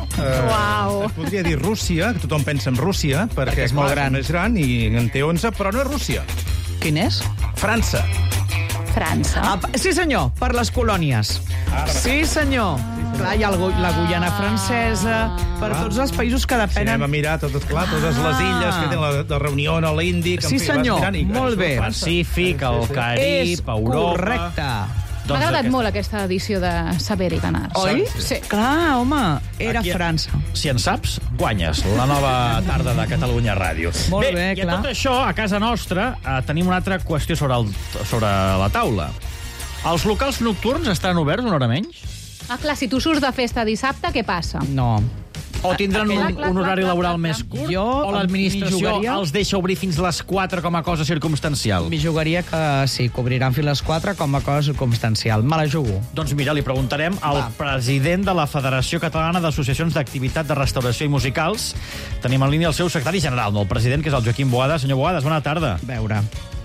Speaker 10: es podria dir Rússia, que tothom pensa en Rússia, perquè
Speaker 3: és molt gran.
Speaker 10: És gran i en té 11, però no és Rússia.
Speaker 3: Quin és?
Speaker 10: França.
Speaker 5: França.
Speaker 3: Sí, senyor, per les colònies. Sí, senyor. Clar, hi ha la Guyana francesa, per tots els països que depenen...
Speaker 10: Si anem a mirar, totes les illes que tenen la Reunió o l'Índic...
Speaker 3: Sí, senyor, molt bé.
Speaker 1: Pacífic, el Carib, Europa...
Speaker 3: Correcte.
Speaker 5: M'ha agradat molt aquesta edició de Saber i Ganar.
Speaker 3: Oi?
Speaker 5: Sí.
Speaker 3: Clar, home, era França.
Speaker 1: Si en saps, guanyes la nova tarda de Catalunya Ràdio.
Speaker 3: Molt bé,
Speaker 1: i a tot això, a casa nostra, tenim una altra qüestió sobre la taula. Els locals nocturns estan oberts una hora menys?
Speaker 5: Clar, si tu surts de festa dissabte, què passa?
Speaker 3: No.
Speaker 1: O tindran un horari laboral més curt? O l'administració els deixa obrir fins les 4 com a cosa circumstancial?
Speaker 3: M'hi jugaria que sí, que obriran fins les 4 com a cosa circumstancial. Me la jugo.
Speaker 1: Doncs mira, li preguntarem al president de la Federació Catalana d'Associacions d'Activitat de Restauració i Musicals. Tenim en línia el seu secretari general, no el president, que és el Joaquim Boada. Senyor Boada, bona tarda.
Speaker 3: Veure.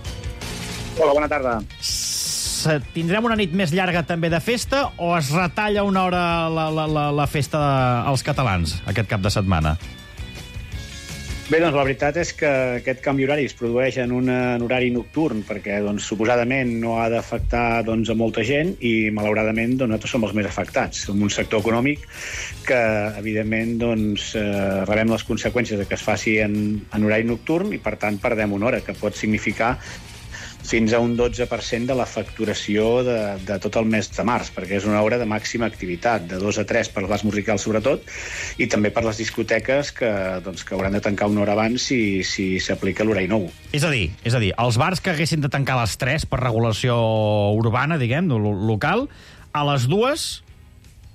Speaker 11: Hola, bona tarda.
Speaker 1: Tindrem una nit més llarga també de festa o es retalla una hora la festa als catalans aquest cap de setmana?
Speaker 11: Bé, doncs la veritat és que aquest canvi horari es produeix en un horari nocturn perquè doncs, suposadament no ha d'afectar doncs, a molta gent i malauradament doncs, nosaltres som els més afectats. Som un sector econòmic que evidentment doncs, rebem les conseqüències de que es faci en horari nocturn i per tant perdem una hora, que pot significar fins a un 12% de la facturació de tot el mes de març, perquè és una hora de màxima activitat, de 2 a 3 per les musicals sobretot, i també per les discoteques que hauran de tancar una hora abans si s'aplica l'horari nou.
Speaker 1: És a dir, els bars que haguessin de tancar a les 3 per regulació urbana, diguem, local, a les 2 ja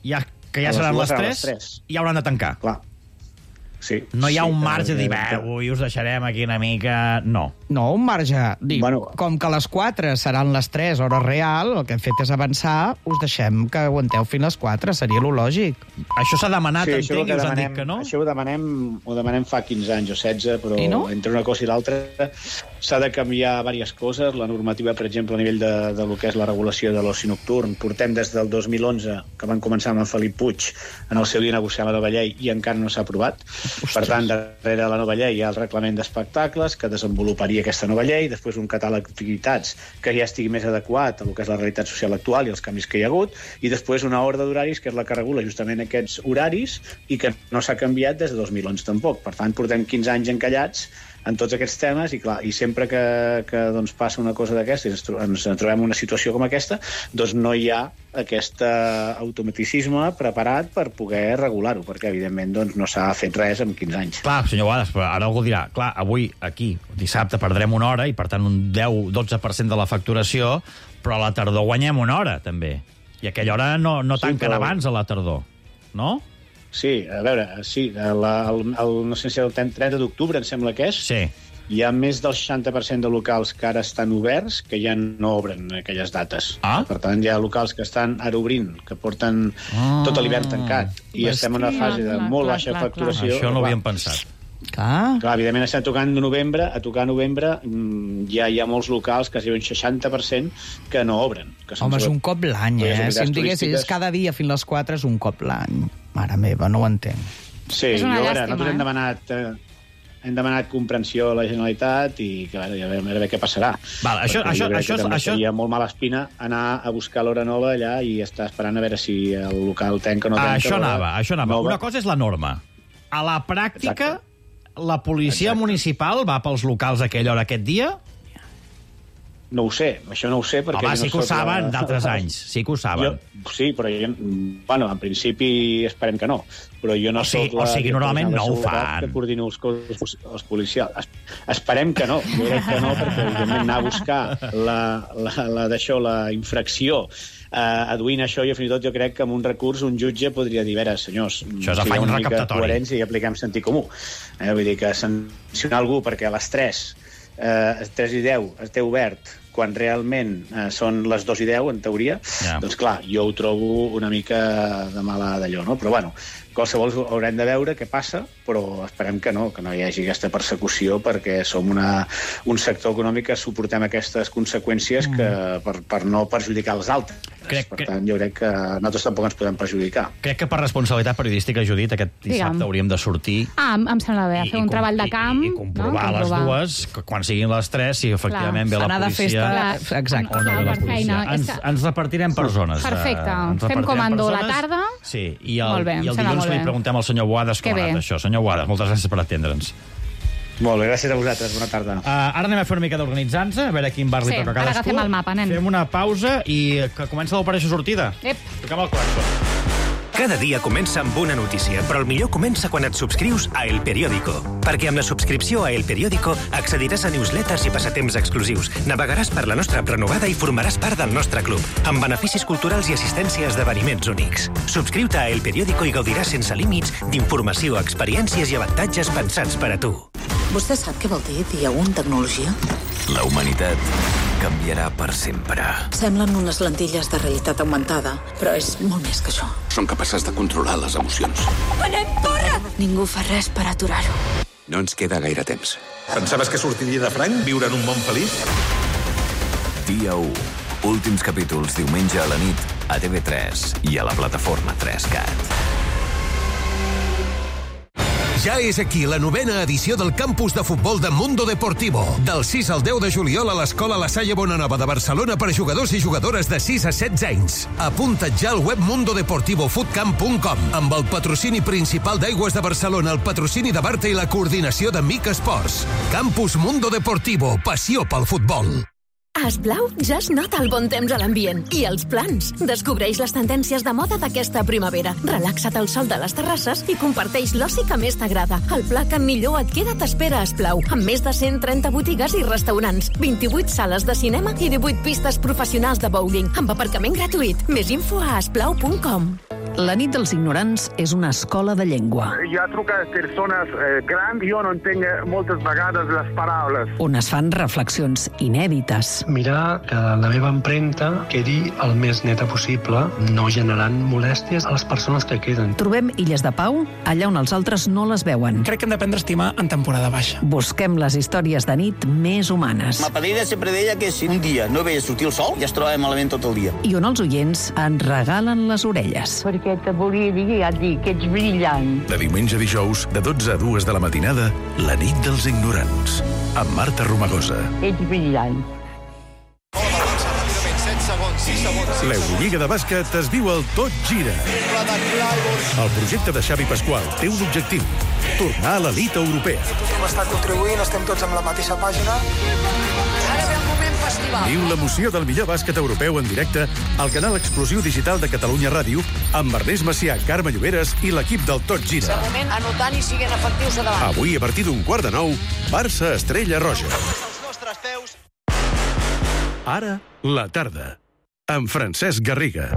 Speaker 1: que ja seran les 3 i hauran de tancar.
Speaker 11: Clar. Sí.
Speaker 1: No hi ha un marge de dir, avui us deixarem aquí una mica... No.
Speaker 3: No, un marge. Dic, com que les 4 seran les 3, hora real, el que hem fet és avançar, us deixem que aguanteu fins les 4, seria lo lògic.
Speaker 1: Això s'ha demanat, entenc, i us han dit que no?
Speaker 11: Això ho demanem fa 15 anys o 16, però entre una cosa i l'altra s'ha de canviar diverses coses. La normativa, per exemple, a nivell de lo que és la regulació de l'oci nocturn, portem des del 2011, que van començar amb en Felip Puig, en el seu dia negociar la nova llei, i encara no s'ha aprovat. Per tant, darrere la nova llei hi ha el reglament d'espectacles, que desenvoluparia aquesta nova llei, després un catàleg d'activitats que ja estigui més adequat a lo que és la realitat social actual i els canvis que hi ha hagut, i després una ordre d'horaris, que és la que regula justament aquests horaris i que no s'ha canviat des de 2011 tampoc. Per tant, portem 15 anys encallats en tots aquests temes, i clar, i sempre que doncs, passa una cosa d'aquesta i ens trobem una situació com aquesta, doncs no hi ha aquest automaticisme preparat per poder regular-ho, perquè evidentment doncs, no s'ha fet res en 15 anys.
Speaker 1: Clar, senyor Boades, però ara algú dirà, clar, avui, aquí, dissabte, perdrem una hora i per tant un 10-12% de la facturació, però a la tardor guanyem una hora, també. I aquella hora no tanquen abans a la tardor, no?
Speaker 11: Sí, a veure, sí, no sé si el 30 d'octubre, em sembla que és.
Speaker 1: Sí.
Speaker 11: Hi ha més del 60% de locals que ara estan oberts que ja no obren aquelles dates. Per tant, hi ha locals que estan ara obrint, que porten tot l'hivern tancat. I estem en una fase de molt baixa facturació.
Speaker 1: Això no ho havíem pensat.
Speaker 3: Clar,
Speaker 11: evidentment estem tocant de novembre. A tocar novembre ja hi ha molts locals, quasi un 60%, que no obren.
Speaker 3: Home, és un cop l'any, Si em diguessis cada dia fins les 4 és un cop l'any. Mare meva, no ho entenc.
Speaker 11: Sí, nosaltres hem demanat comprensió a la Generalitat i que a veure què passarà. Això seria molt mala espina anar a buscar l'hora nova allà i estar esperant a veure si el local tanca o no tanca.
Speaker 1: Això anava. Una cosa és la norma. A la pràctica, la policia municipal va pels locals a aquella hora aquest dia?
Speaker 11: No ho sé, això no ho sé. Perquè
Speaker 1: sí que ho saben d'altres anys, sí que ho saben.
Speaker 11: Sí, però en principi esperem que no. Però jo no soc
Speaker 1: o sigui, normalment no ho fan.
Speaker 11: Que coordino els policials. Esperem que no. Jo crec que no, perquè evidentment anar a buscar la infracció aduint això, jo fins i tot jo crec que amb un recurs un jutge podria dir, senyors,
Speaker 1: sigueu una mica
Speaker 11: coherents i apliquem sentit comú. Vull dir que sancionar algú perquè a les 3 i 10 es té obert quan realment són les 2 i 10, en teoria, doncs clar, jo ho trobo una mica de mala d'allò, no? Però bueno, qualsevol haurem de veure què passa, però esperem que no hi hagi aquesta persecució, perquè som un sector econòmic que suportem aquestes conseqüències per no perjudicar els altres. Per tant, jo crec que nosaltres tampoc ens podem perjudicar.
Speaker 1: Crec que per responsabilitat periodística, Judit, aquest dissabte hauríem de sortir...
Speaker 5: em sembla bé, fer un treball de camp...
Speaker 1: I comprovar les dues, quan siguin les 3, si efectivament ve la policia...
Speaker 3: Exacte.
Speaker 1: Ens repartirem per zones.
Speaker 5: Perfecte. Fem comando a la tarda.
Speaker 1: Sí, i el dilluns li preguntem al senyor Boades com ha anat això. Senyor Boades, moltes gràcies per atendre'ns.
Speaker 11: Molt bé, gràcies a vosaltres. Bona tarda.
Speaker 1: Ara anem a fer una mica d'organitzar-nos, a veure quin bar li toca a cadascú.
Speaker 5: Ara agafem el mapa, nen.
Speaker 1: Fem una pausa i que comença l'operació sortida. Toquem el clàxon.
Speaker 12: Cada dia comença amb una notícia, però el millor comença quan et subscrius a El Periódico. Perquè amb la subscripció a El Periódico accediràs a newsletters i passatemps exclusius, navegaràs per la nostra prenovada i formaràs part del nostre club, amb beneficis culturals i assistència a esdeveniments únics. Subscriu-te a El Periódico i gaudiràs sense límits d'informació, experiències i avantatges pensats per a tu.
Speaker 13: Vostè sap què vol dir dia 1 tecnologia?
Speaker 14: La humanitat canviarà per sempre.
Speaker 13: Semblen unes lentilles de realitat augmentada, però és molt més que això.
Speaker 14: Són capaces de controlar les emocions.
Speaker 13: Anem, corre! Ningú fa res per aturar-ho.
Speaker 14: No ens queda gaire temps.
Speaker 15: Pensaves que sortiria de franc viure en un món feliç?
Speaker 14: Dia 1. Últims capítols diumenge a la nit a TV3 i a la plataforma 3CAT.
Speaker 16: Ja és aquí la 9ª edició del campus de futbol de Mundo Deportivo. Del 6 al 10 de juliol a l'Escola La Salle Bonanova de Barcelona per a jugadors i jugadores de 6 a 16 anys. Apunta't ja al web mundodeportivofootcamp.com amb el patrocini principal d'Aigües de Barcelona, el patrocini de Barta i la coordinació de Mic Esports. Campus Mundo Deportivo, passió pel futbol.
Speaker 17: A Esplau ja es nota el bon temps a l'ambient. I els plans. Descobreix les tendències de moda d'aquesta primavera. Relaxa't al sol de les terrasses i comparteix l'oci que més t'agrada. El pla que millor et queda t'espera a Esplau, amb més de 130 botigues i restaurants, 28 sales de cinema i 18 pistes professionals de bowling, amb aparcament gratuït. Més info a esplau.com. La nit dels ignorants és una escola de llengua.
Speaker 18: Jo truco a persones grans, jo no entenc moltes vegades les paraules.
Speaker 17: On es fan reflexions inèdites.
Speaker 19: Mirar que la meva empremta quedi el més neta possible, no generant molèsties a les persones que queden.
Speaker 17: Trobem illes de pau allà on els altres no les veuen.
Speaker 20: Crec que hem d'aprendre a estimar en temporada baixa.
Speaker 17: Busquem les històries de nit més humanes.
Speaker 21: Ma padrina sempre deia que si un dia no veia sortir el sol, ja es trobava malament tot el dia.
Speaker 17: I on els oients ens regalen les orelles.
Speaker 22: Perquè te volia dir, ja et dic, que ets brillant.
Speaker 2: De diumenge a dijous, de 12 a 2 de la matinada, La nit dels ignorants, amb Marta Romagosa.
Speaker 22: Ets brillant.
Speaker 2: L'Eurolliga de bàsquet es viu al Tot Gira. El projecte de Xavi Pasqual té un objectiu: tornar a l'elit europea.
Speaker 23: Tothom està contribuint, estem tots amb la mateixa pàgina. Ara ve el moment festival.
Speaker 2: Viu l'emoció del millor bàsquet europeu en directe al canal exclusiu digital de Catalunya Ràdio amb Ernest Macià, Carme Lloberes i l'equip del Tot Gira.
Speaker 23: De moment, anotant i siguent efectius a davant.
Speaker 2: Avui, a partir d'15:45, Barça Estrella Roja. Ara, la tarda, amb Francesc Garriga.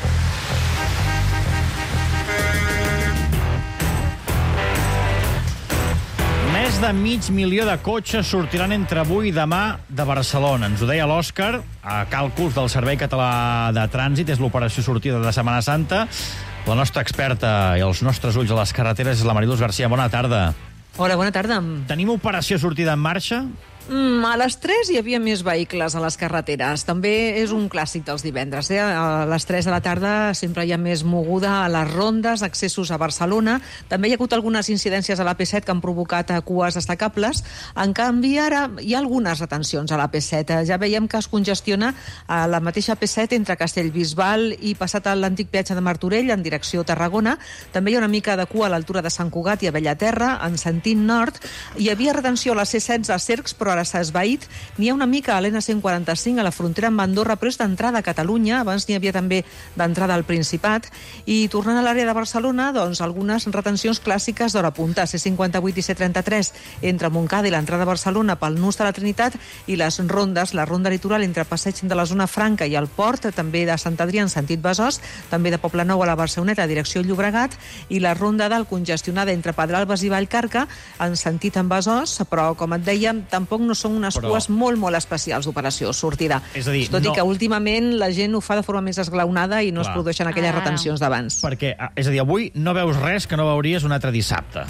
Speaker 1: Més de 500.000 de cotxes sortiran entre avui i demà de Barcelona. Ens ho deia l'Òscar, a càlculs del Servei Català de Trànsit, és l'operació sortida de Setmana Santa. La nostra experta i els nostres ulls a les carreteres és la Mariluz García. Bona tarda.
Speaker 24: Hola, bona tarda.
Speaker 1: Tenim operació sortida en marxa?
Speaker 24: A les 3 hi havia més vehicles a les carreteres. També és un clàssic dels divendres. A les 3 de la tarda sempre hi ha més moguda a les rondes, accessos a Barcelona. També hi ha hagut algunes incidències a l'AP7 que han provocat cues destacables. En canvi, ara hi ha algunes retencions a l'AP7. Ja veiem que es congestiona a la mateixa AP7 entre Castellbisbal i passat a l'antic peatge de Martorell en direcció Tarragona. També hi ha una mica de cua a l'altura de Sant Cugat i a Bellaterra, en sentit nord. Hi havia retenció a la C16 a Cercs, però ara s'ha esvaït. N'hi ha una mica a l'N145 a la frontera amb Andorra, però és d'entrada a Catalunya. Abans n'hi havia també d'entrada al Principat. I tornant a l'àrea de Barcelona, doncs algunes retencions clàssiques d'hora punta. C58 i C33 entre Montcada i l'entrada a Barcelona pel nus de la Trinitat i les rondes, la ronda litoral entre Passeig de la Zona Franca i el Port, també de Sant Adrià en sentit Besòs, també de Poblenou a la Barceloneta direcció Llobregat, i la ronda del congestionada entre Pedralbes i Vallcarca en sentit en Besòs, però com et dèiem, tampoc no són unes cues molt especials d'operació sortida.
Speaker 1: És a dir,
Speaker 24: tot i que últimament la gent ho fa de forma més esglaonada i no es produeixen aquelles retencions d'abans.
Speaker 1: Perquè, és a dir, avui no veus res que no veuries un altre dissabte.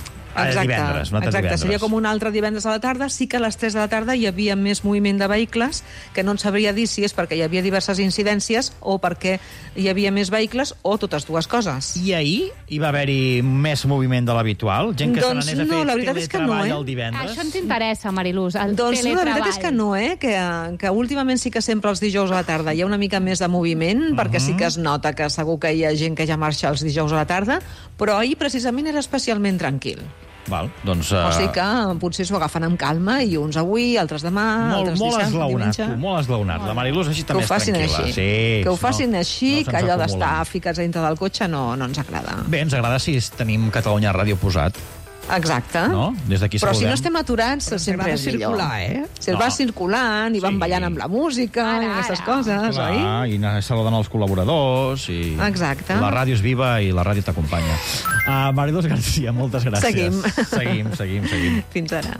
Speaker 24: Exacte. Seria com un altre divendres a la tarda. Sí que a les 3 de la tarda hi havia més moviment de vehicles, que no ens sabria dir si és perquè hi havia diverses incidències o perquè hi havia més vehicles o totes dues coses.
Speaker 1: I ahir hi va haver-hi més moviment de l'habitual? Gent que se n'anés a fer teletreball el divendres?
Speaker 5: Això ens interessa, Mariluz, el
Speaker 24: teletreball.
Speaker 5: Doncs
Speaker 24: la veritat és que no, que últimament sí que sempre els dijous a la tarda hi ha una mica més de moviment, perquè sí que es nota que segur que hi ha gent que ja marxa els dijous a la tarda, però ahir precisament era especialment tranquil.
Speaker 1: Val, doncs...
Speaker 24: O sigui que potser s'ho agafen amb calma i uns avui, altres demà, altres dissabte, diumenge.
Speaker 1: Molt esglaonat. La Mariluz així també és tranquil·la.
Speaker 24: Que ho facin així, que allò d'estar ficats a dintre del cotxe no ens agrada.
Speaker 1: Bé, ens agrada si tenim Catalunya Ràdio posat.
Speaker 24: Exacte.
Speaker 1: No? Des d'aquí
Speaker 24: però
Speaker 1: saludem.
Speaker 24: Si no estem aturats, sempre és millor. Si es va circulant i van ballant amb la música i aquestes coses, oi?
Speaker 1: I anar saludant els col·laboradors.
Speaker 24: Exacte.
Speaker 1: La ràdio és viva i la ràdio t'acompanya. Mariluz García, moltes gràcies. Seguim.
Speaker 24: Fins ara.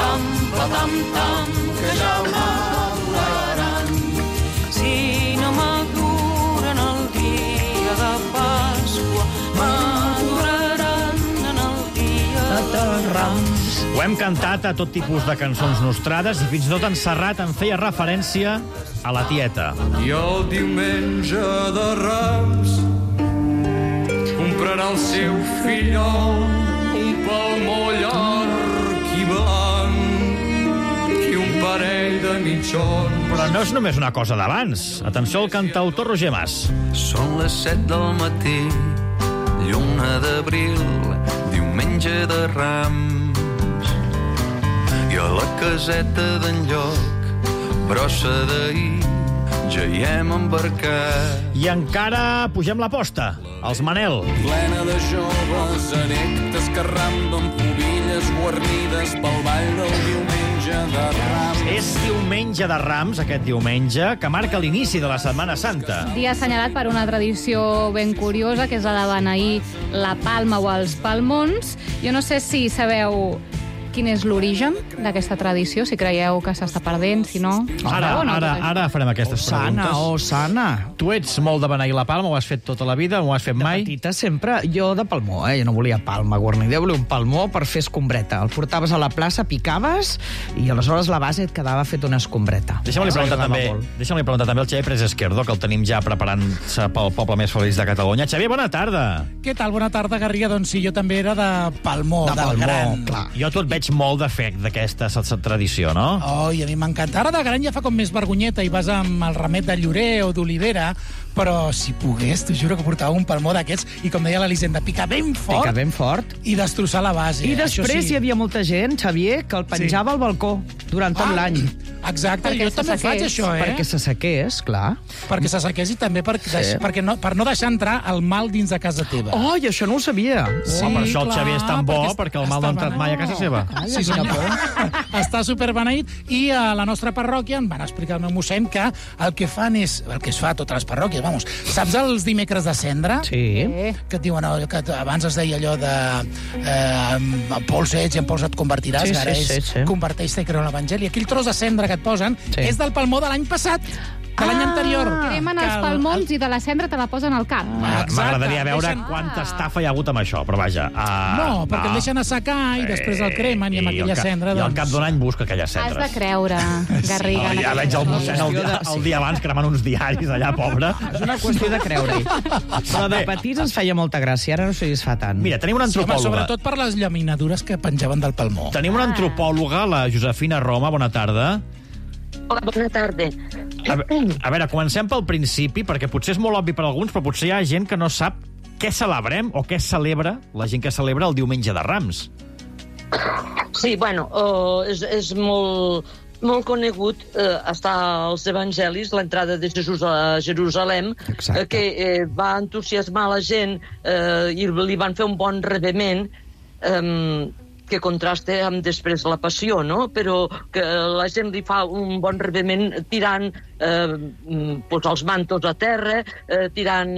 Speaker 9: Que ja maduraran. Si no maduren el dia de Pasqua, maduraran en el dia dels Rams.
Speaker 1: Ho hem cantat a tot tipus de cançons nostrades i fins i tot en Serrat en feia referència a la tieta.
Speaker 9: I el diumenge de Rams comprarà el seu fillol un palmó llarg i blanc i un parell de mitjons.
Speaker 1: Però no és només una cosa d'abans. Atenció al cantautor Roger Mas.
Speaker 9: Són les 7 del matí, lluna d'abril, diumenge de Rams. I a la caseta d'en Lloc, brossa d'ahir, ja hi hem embarcat.
Speaker 1: I encara pugem l'aposta. Els Manel.
Speaker 9: Plena de joves erectes que ramben pobilles guarnides pel ball del diumenge de Rams.
Speaker 1: És diumenge de Rams, aquest diumenge, que marca l'inici de la Setmana Santa.
Speaker 5: Dia assenyalat per una tradició ben curiosa, que és la de beneir la palma o els palmons. Jo no sé si sabeu quin és l'origen d'aquesta tradició, si creieu que s'està perdent, si no...
Speaker 1: Ara farem aquestes preguntes.
Speaker 3: Osana.
Speaker 1: Tu ets molt de beneir la palma, ho has fet tota la vida, ho has fet mai?
Speaker 3: De petita sempre, jo de palmó, jo no volia palma guarnida, volia un palmó per fer escombreta. El portaves a la plaça, picaves, i aleshores la base et quedava fet una escombreta.
Speaker 1: Deixa'm-li preguntar també al Xavier Pérez Esquerdo, que el tenim ja preparant-se pel poble més feliç de Catalunya. Xavier, bona tarda.
Speaker 20: Què tal? Bona tarda, Garriga. Doncs sí, jo també era de palmó, del gran.
Speaker 1: Clar. Jo tu et veig molt d'efect d'aquesta tradició, no?
Speaker 20: Oh, i a mi m'encanta. Ara de gran ja fa com més vergonyeta i vas amb el ramet de llorer o d'olivera, però si pogués, t'ho juro que portava un palmó d'aquests i, com deia l'Elisenda, picar ben fort i destrossar la base.
Speaker 3: I després hi havia molta gent, Xavier, que el penjava al balcó durant tot l'any.
Speaker 20: Exacte, jo també faig això,
Speaker 3: Perquè s'assequés, clar.
Speaker 20: Perquè s'assequés i també per no deixar entrar el mal dins de casa teva.
Speaker 3: Oh, i això no ho sabia.
Speaker 1: Per això el Xavier és tan bo, perquè el mal no ha entrat mai a casa seva.
Speaker 20: Sí, senyor. Està superbeneït. I a la nostra parròquia em van explicar el meu mossèn que el que fan és, el que es fa a totes les parròquies, saps els dimecres de cendra?
Speaker 3: Sí.
Speaker 20: Que et diuen que abans es deia allò de en pols ets i en pols et convertiràs, ara és converteix-te i creu en l'Evangeli. Aquell tros de cendra que et posen és del palmó de l'any passat, de l'any anterior.
Speaker 5: Cremen els palmons i de la cendra te la posen al cap.
Speaker 1: M'agradaria veure quanta estafa hi ha hagut amb això, però vaja...
Speaker 20: No, perquè el deixen assecar i després el cremen i amb aquella cendra...
Speaker 1: I al cap d'un any busca aquelles cendres.
Speaker 5: Has de creure, Garriga.
Speaker 1: Ja veig el mossèn el dia abans cremant uns diaris allà, pobre.
Speaker 3: És una qüestió de creure-hi. Però de petits ens feia molta gràcia, ara no sé si es fa tant.
Speaker 1: Mira, tenim una antropòloga...
Speaker 20: Sobretot per les llaminadures que penjaven del palmó.
Speaker 1: Tenim una antropòloga, la Josefina Roma, bona tarda.
Speaker 4: Hola, bona tarda.
Speaker 1: A veure, comencem pel principi, perquè potser és molt obvi per alguns, però potser hi ha gent que no sap què celebrem o què celebra la gent que celebra el diumenge de Rams.
Speaker 4: Sí, bueno, és molt conegut està als evangelis, l'entrada de Jesús a Jerusalem, que va entusiasmar la gent i li van fer un bon rebement, que contrasta amb després la passió, no? Però que la gent li fa un bon rebement tirant els mantos a terra, tirant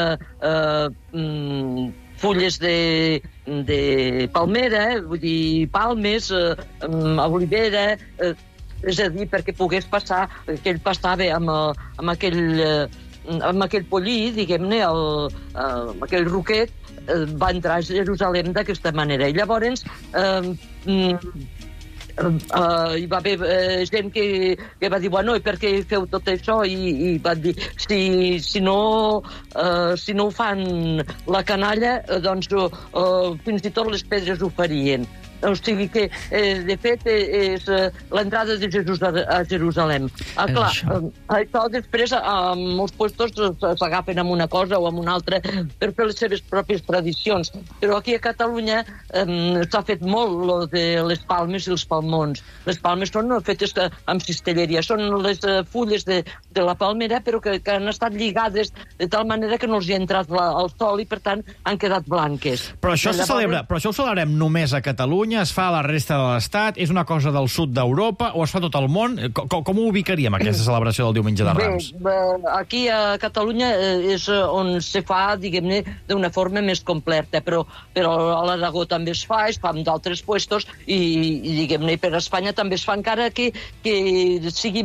Speaker 4: fulles de palmera, vull dir, palmes, olivera, és a dir, perquè pogués passar, que ell passava amb aquell pollí, diguem-ne, amb aquell roquet, va entrar a Jerusalem d'aquesta manera. I llavors hi va haver gent que va dir, bueno, i per què feu tot això? I va dir, si no ho fan la canalla, doncs fins i tot les pedres ho farien. O sigui que, de fet, és l'entrada de Jesús a Jerusalem. Clar, això després a molts puestos s'agafen amb una cosa o amb una altra per fer les seves pròpies tradicions. Però aquí a Catalunya s'ha fet molt lo de les palmes i els palmons. Les palmes són fetes amb cistelleria, són les fulles de la palmera, però que han estat lligades de tal manera que no els hi ha entrat el sol i, per tant, han quedat blanques.
Speaker 1: Però això ho celebrem només a Catalunya? Es fa a la resta de l'Estat? És una cosa del sud d'Europa o es fa tot el món? Com ho ubicaríem, aquesta celebració del diumenge de Rams?
Speaker 4: Bé, aquí a Catalunya és on se fa, diguem-ne, d'una forma més completa, però a l'Aragó també es fa en d'altres puestos i diguem-ne, per Espanya també es fa, encara que sigui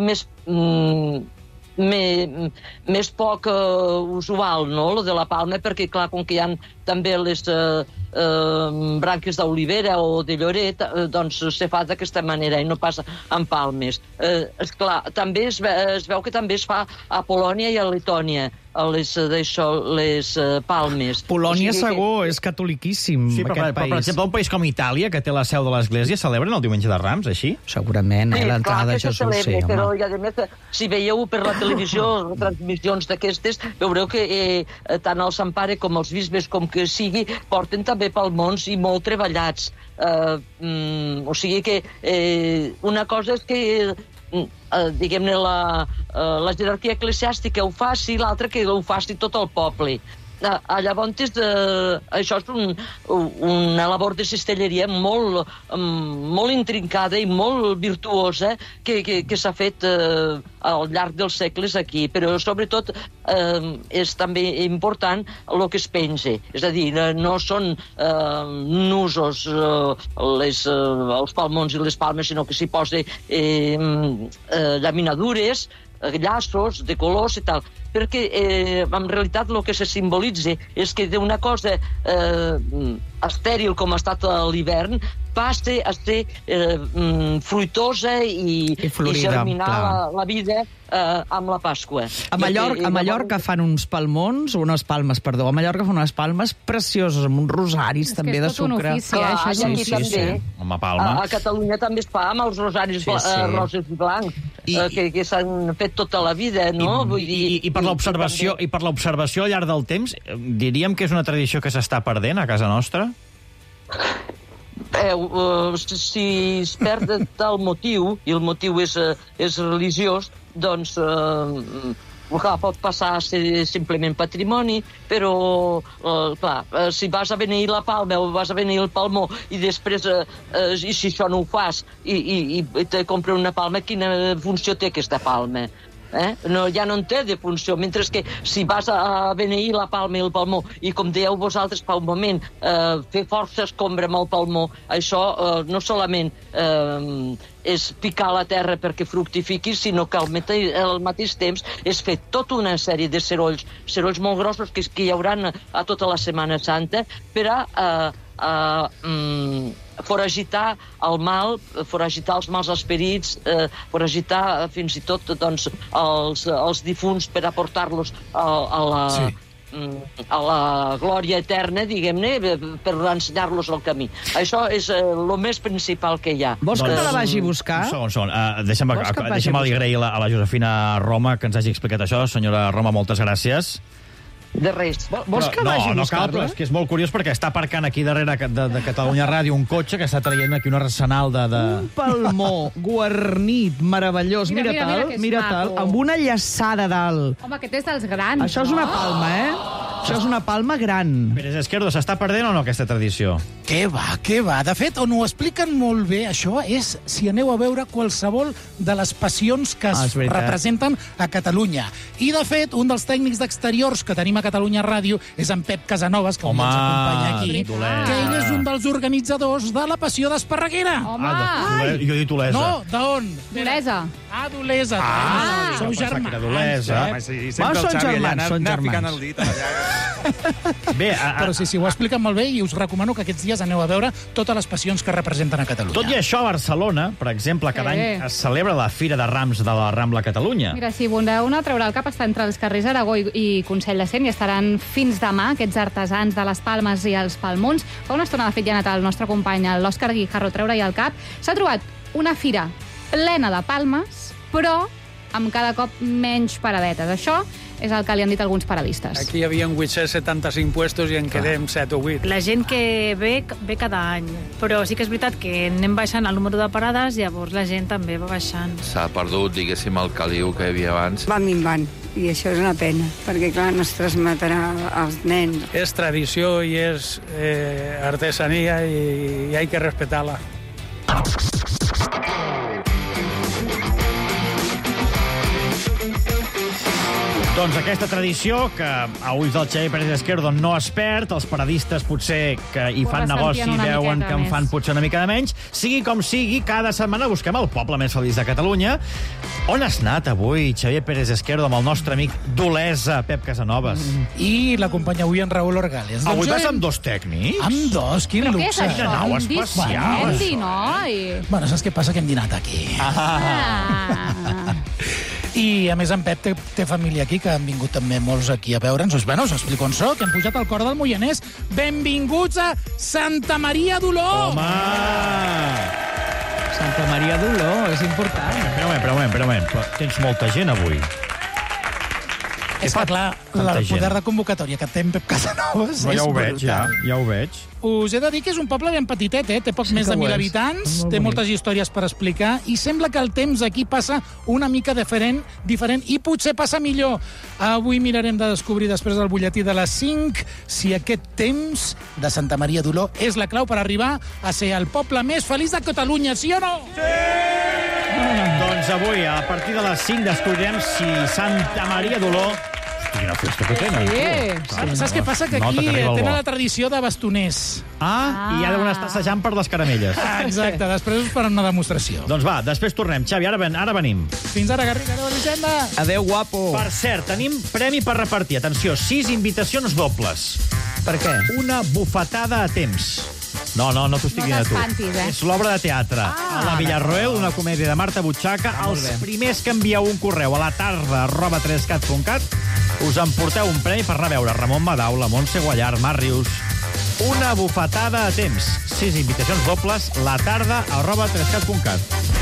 Speaker 4: més poc usual, no?, lo de la palma, perquè, clar, com que hi ha també les branques d'olivera o de lloret, doncs se fa d'aquesta manera i no passa amb palmes. Esclar, també es veu que també es fa a Polònia i a Letònia, les palmes.
Speaker 3: Polònia, segur, és catoliquíssim, aquest país.
Speaker 1: Per exemple, un país com Itàlia, que té la seu de l'Església, celebren el diumenge de Rams, així?
Speaker 3: Segurament, l'entrada de Jesús, sí, home.
Speaker 4: Però, i a més, si veieu per la televisió transmissions d'aquestes, veureu que tant el Sant Pare com els bisbes, com que sigui, porten també palmons i molt treballats. O sigui que una cosa és que diguem-ne la jerarquia eclesiàstica ho faci, l'altra que ho faci tot el poble. llavors, això és una labor de cistelleria molt intrincada i molt virtuosa que s'ha fet al llarg dels segles aquí, però sobretot és també important el que es penja, és a dir, no són nusos els palmons i les palmes, sinó que s'hi posa llaminadures, llaços de colors i tal, perquè en realitat el que se simbolitza és que d'una cosa estèril com ha estat l'hivern passa a ser fruitosa i germinar la vida amb la Pasqua.
Speaker 3: A Mallorca fan uns palmons, a Mallorca fan unes palmes precioses, amb uns rosaris també de sucre.
Speaker 1: Home, palma.
Speaker 4: A Catalunya també es fa amb els rosaris roses i blancs, que s'han fet tota la vida, no?
Speaker 1: I per l'observació al llarg del temps, diríem que és una tradició que s'està perdent a casa nostra?
Speaker 4: Si es perd el motiu, i el motiu és religiós, doncs pot passar a ser simplement patrimoni, però, clar, si vas a beneir la palma o vas a beneir el palmó i després, i si això no ho fas, i te compren una palma, quina funció té aquesta palma? Ja no en té de funció, mentre que si vas a beneir la palma i el palmó i, com dèieu vosaltres fa un moment, fer força escombra amb el palmó, això no solament és picar la terra perquè fructifiqui, sinó que al mateix temps és fer tota una sèrie de serolls molt grossos que hi haurà a tota la Setmana Santa per a foragitar el mal, foragitar els mals esperits, foragitar fins i tot els difunts per aportar-los a la glòria eterna, diguem-ne, per ensenyar-los el camí. Això és el més principal que hi ha.
Speaker 3: Vols que te la vagi a buscar?
Speaker 1: Un segon. Deixa'm agrair a la Josefina Roma que ens hagi explicat això. Senyora Roma, moltes gràcies.
Speaker 4: De res.
Speaker 3: Vols que vagi a buscar-la?
Speaker 1: No cal, però és que és molt curiós perquè està aparcant aquí darrere de Catalunya Ràdio un cotxe que està traient aquí un arsenal de...
Speaker 3: Un palmó guarnit, meravellós. Mira tal, amb una llaçada dalt.
Speaker 5: Home, aquest és dels grans,
Speaker 3: Això és una palma, Això és una palma gran.
Speaker 1: Pérez Esquerdo, s'està perdent o no aquesta tradició?
Speaker 20: Què va? De fet, on ho expliquen molt bé, això és si aneu a veure qualsevol de les passions que es representen a Catalunya. I, de fet, un dels tècnics d'exteriors que tenim a Catalunya Ràdio és en Pep Casanovas, que avui ens acompanya aquí, que ell és un dels organitzadors de la Passió d'Esparreguera.
Speaker 1: Jo he dit Olesa.
Speaker 20: No, d'on?
Speaker 5: D'Olesa.
Speaker 20: D'Olesa. Sou germans.
Speaker 3: Són germans.
Speaker 20: Bé, però sí, ho expliquen molt bé i us recomano que aquests dies aneu a veure totes les passions que representen a Catalunya.
Speaker 1: Tot i això, a Barcelona, per exemple, cada any es celebra la Fira de Rams de la Rambla Catalunya.
Speaker 5: Mira, si voleu anar a treure el cap, està entre els carrers Aragó i Consell de Cent i estaran fins demà aquests artesans de les palmes i els palmons. Fa una estona, de fet, ja ha anat el nostre company, l'Òscar Guijarro, a treure-hi el cap. S'ha trobat una fira plena de palmes, però amb cada cop menys paradetes. Això és el que li han dit alguns paradistes.
Speaker 6: Aquí hi havia 875 puestos i en quedem 7 o 8.
Speaker 7: La gent que ve cada any, però sí que és veritat que anem baixant el número de parades, llavors la gent també va baixant.
Speaker 8: S'ha perdut, diguéssim, el caliu que hi havia abans.
Speaker 10: Va minvant, i això és una pena, perquè, clar, no es transmetrà als nens.
Speaker 6: És tradició i és artesania i hay que respetar-la.
Speaker 1: Doncs aquesta tradició, que a ulls del Xavier Pérez Esquerdo no es perd, els paradistes potser que hi fan negoci veuen que en fan potser una mica de menys, sigui com sigui, cada setmana busquem el poble més feliç de Catalunya. On has anat avui, Xavier Pérez Esquerdo, amb el nostre amic d'Olesa, Pep Casanovas?
Speaker 20: I l'acompanya avui en Raül Orgales.
Speaker 1: Avui vas amb dos tècnics?
Speaker 20: Amb dos, quin luxe.
Speaker 5: Però què és això?
Speaker 1: Nau especial.
Speaker 5: Un dinoi.
Speaker 20: Bueno, saps què passa? Que hem dinat aquí. I, a més, en Pep té família aquí, que han vingut també molts aquí a veure'ns. Bueno, us explico on soc, hem pujat al cor del Moianès. Benvinguts a Santa Maria d'Oló!
Speaker 1: Home!
Speaker 3: Santa Maria d'Oló, és important.
Speaker 1: Espera un moment. Tens molta gent avui.
Speaker 20: És que, clar, el poder de convocatòria que té en Pep Casanovas és brutal.
Speaker 1: Ja ho veig.
Speaker 20: Us he de dir que és un poble ben petitet, té poc més de 1.000 habitants, té moltes històries per explicar, i sembla que el temps aquí passa una mica diferent i potser passa millor. Avui mirarem de descobrir, després del butlletí de les 5, si aquest temps de Santa Maria d'Oló és la clau per arribar a ser el poble més feliç de Catalunya, sí o no?
Speaker 1: Doncs avui, a partir de les 5, descobrirem si Santa Maria d'Oló... Quina festa que tenen.
Speaker 20: Saps què passa? Que aquí tenen la tradició de bastoners.
Speaker 1: I ja deuen estar assajant per les caramelles.
Speaker 20: Exacte, després us faran una demostració.
Speaker 1: Doncs va, després tornem. Xavi, ara venim.
Speaker 20: Fins ara, Garriga. Adéu, Elisenda.
Speaker 3: Adéu, guapo.
Speaker 1: Per cert, tenim premi per repartir. Atenció, 6 invitacions dobles.
Speaker 3: Per què?
Speaker 1: Una bufetada a temps. No t'ho estic dient a tu. És l'obra de teatre. A la Villarroel, una comèdia de Marta Butxaca. Els primers que envieu un correu a la tarda@3cat.cat us emporteu un premi per anar a veure Ramon Madau, la Montse Guallar, Mar Rius. Una bufetada a temps. 6 invitacions dobles, la tarda@3cat.cat.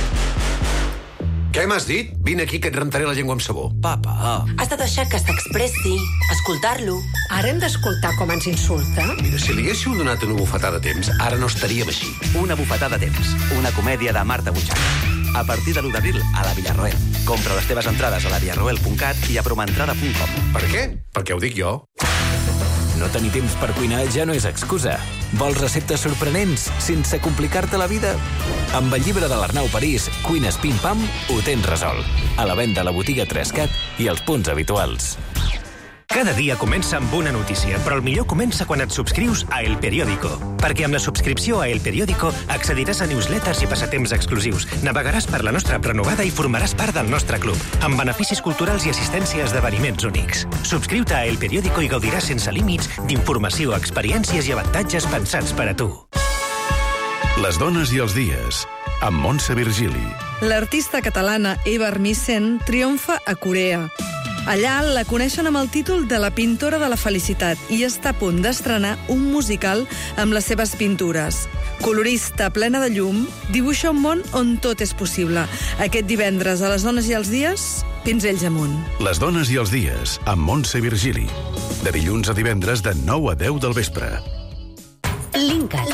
Speaker 16: Què m'has dit? Vine aquí que et rentaré la llengua amb sabó.
Speaker 11: Papa. Has de deixar que s'expressi, escoltar-lo. Ara hem d'escoltar com ens insulta?
Speaker 16: Mira, si li haguéssiu donat una bufetada a temps, ara no estaríem així.
Speaker 12: Una bufetada a temps, una comèdia de Marta Butxaca. A partir de l'1 d'abril a la Villarroel. Compra les teves entrades a lavillarroel.cat i a promentrada.com.
Speaker 16: Per què? Perquè ho dic jo.
Speaker 14: No tenir temps per cuinar ja no és excusa. Vols receptes sorprenents sense complicar-te la vida? Amb el llibre de l'Arnau París, Cuines Pim Pam, ho tens resolt. A la venda a la botiga 3cat i als punts habituals.
Speaker 13: Cada dia comença amb una notícia, però el millor comença quan et subscrius a El Periódico. Perquè amb la subscripció a El Periódico accediràs a newsletters i passatemps exclusius, navegaràs per la nostra app renovada i formaràs part del nostre club, amb beneficis culturals i assistència a esdeveniments únics. Subscriu-te a El Periódico i gaudiràs sense límits d'informació, experiències i avantatges pensats per a tu.
Speaker 2: Les dones i els dies, amb Montse Virgili.
Speaker 15: L'artista catalana Eva Armisen triomfa a Corea. Allà la coneixen amb el títol de la pintora de la felicitat i està a punt d'estrenar un musical amb les seves pintures. Colorista, plena de llum, dibuixa un món on tot és possible. Aquest divendres a Les dones i els dies, pinzells amunt.
Speaker 2: Les dones i els dies, amb Montse Virgili. De dilluns a divendres de 9 a 10 del vespre.
Speaker 17: Linkat.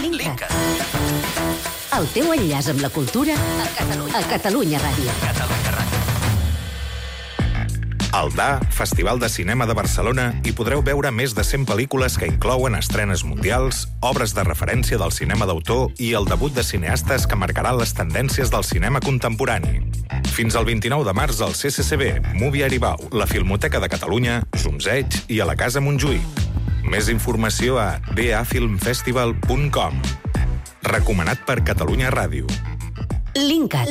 Speaker 17: El teu enllaç amb la cultura a Catalunya Ràdio.
Speaker 25: Al DA, Festival de Cinema de Barcelona, hi podreu veure més de 100 pel·lícules que inclouen estrenes mundials, obres de referència del cinema d'autor i el debut de cineastes que marcaran les tendències del cinema contemporani. Fins al 29 de març al CCCB, Movie Aribau, la Filmoteca de Catalunya, Zumzeig i a la Casa Montjuïc. Més informació a dafilmfestival.com. Recomanat per Catalunya Ràdio.
Speaker 17: Linkat.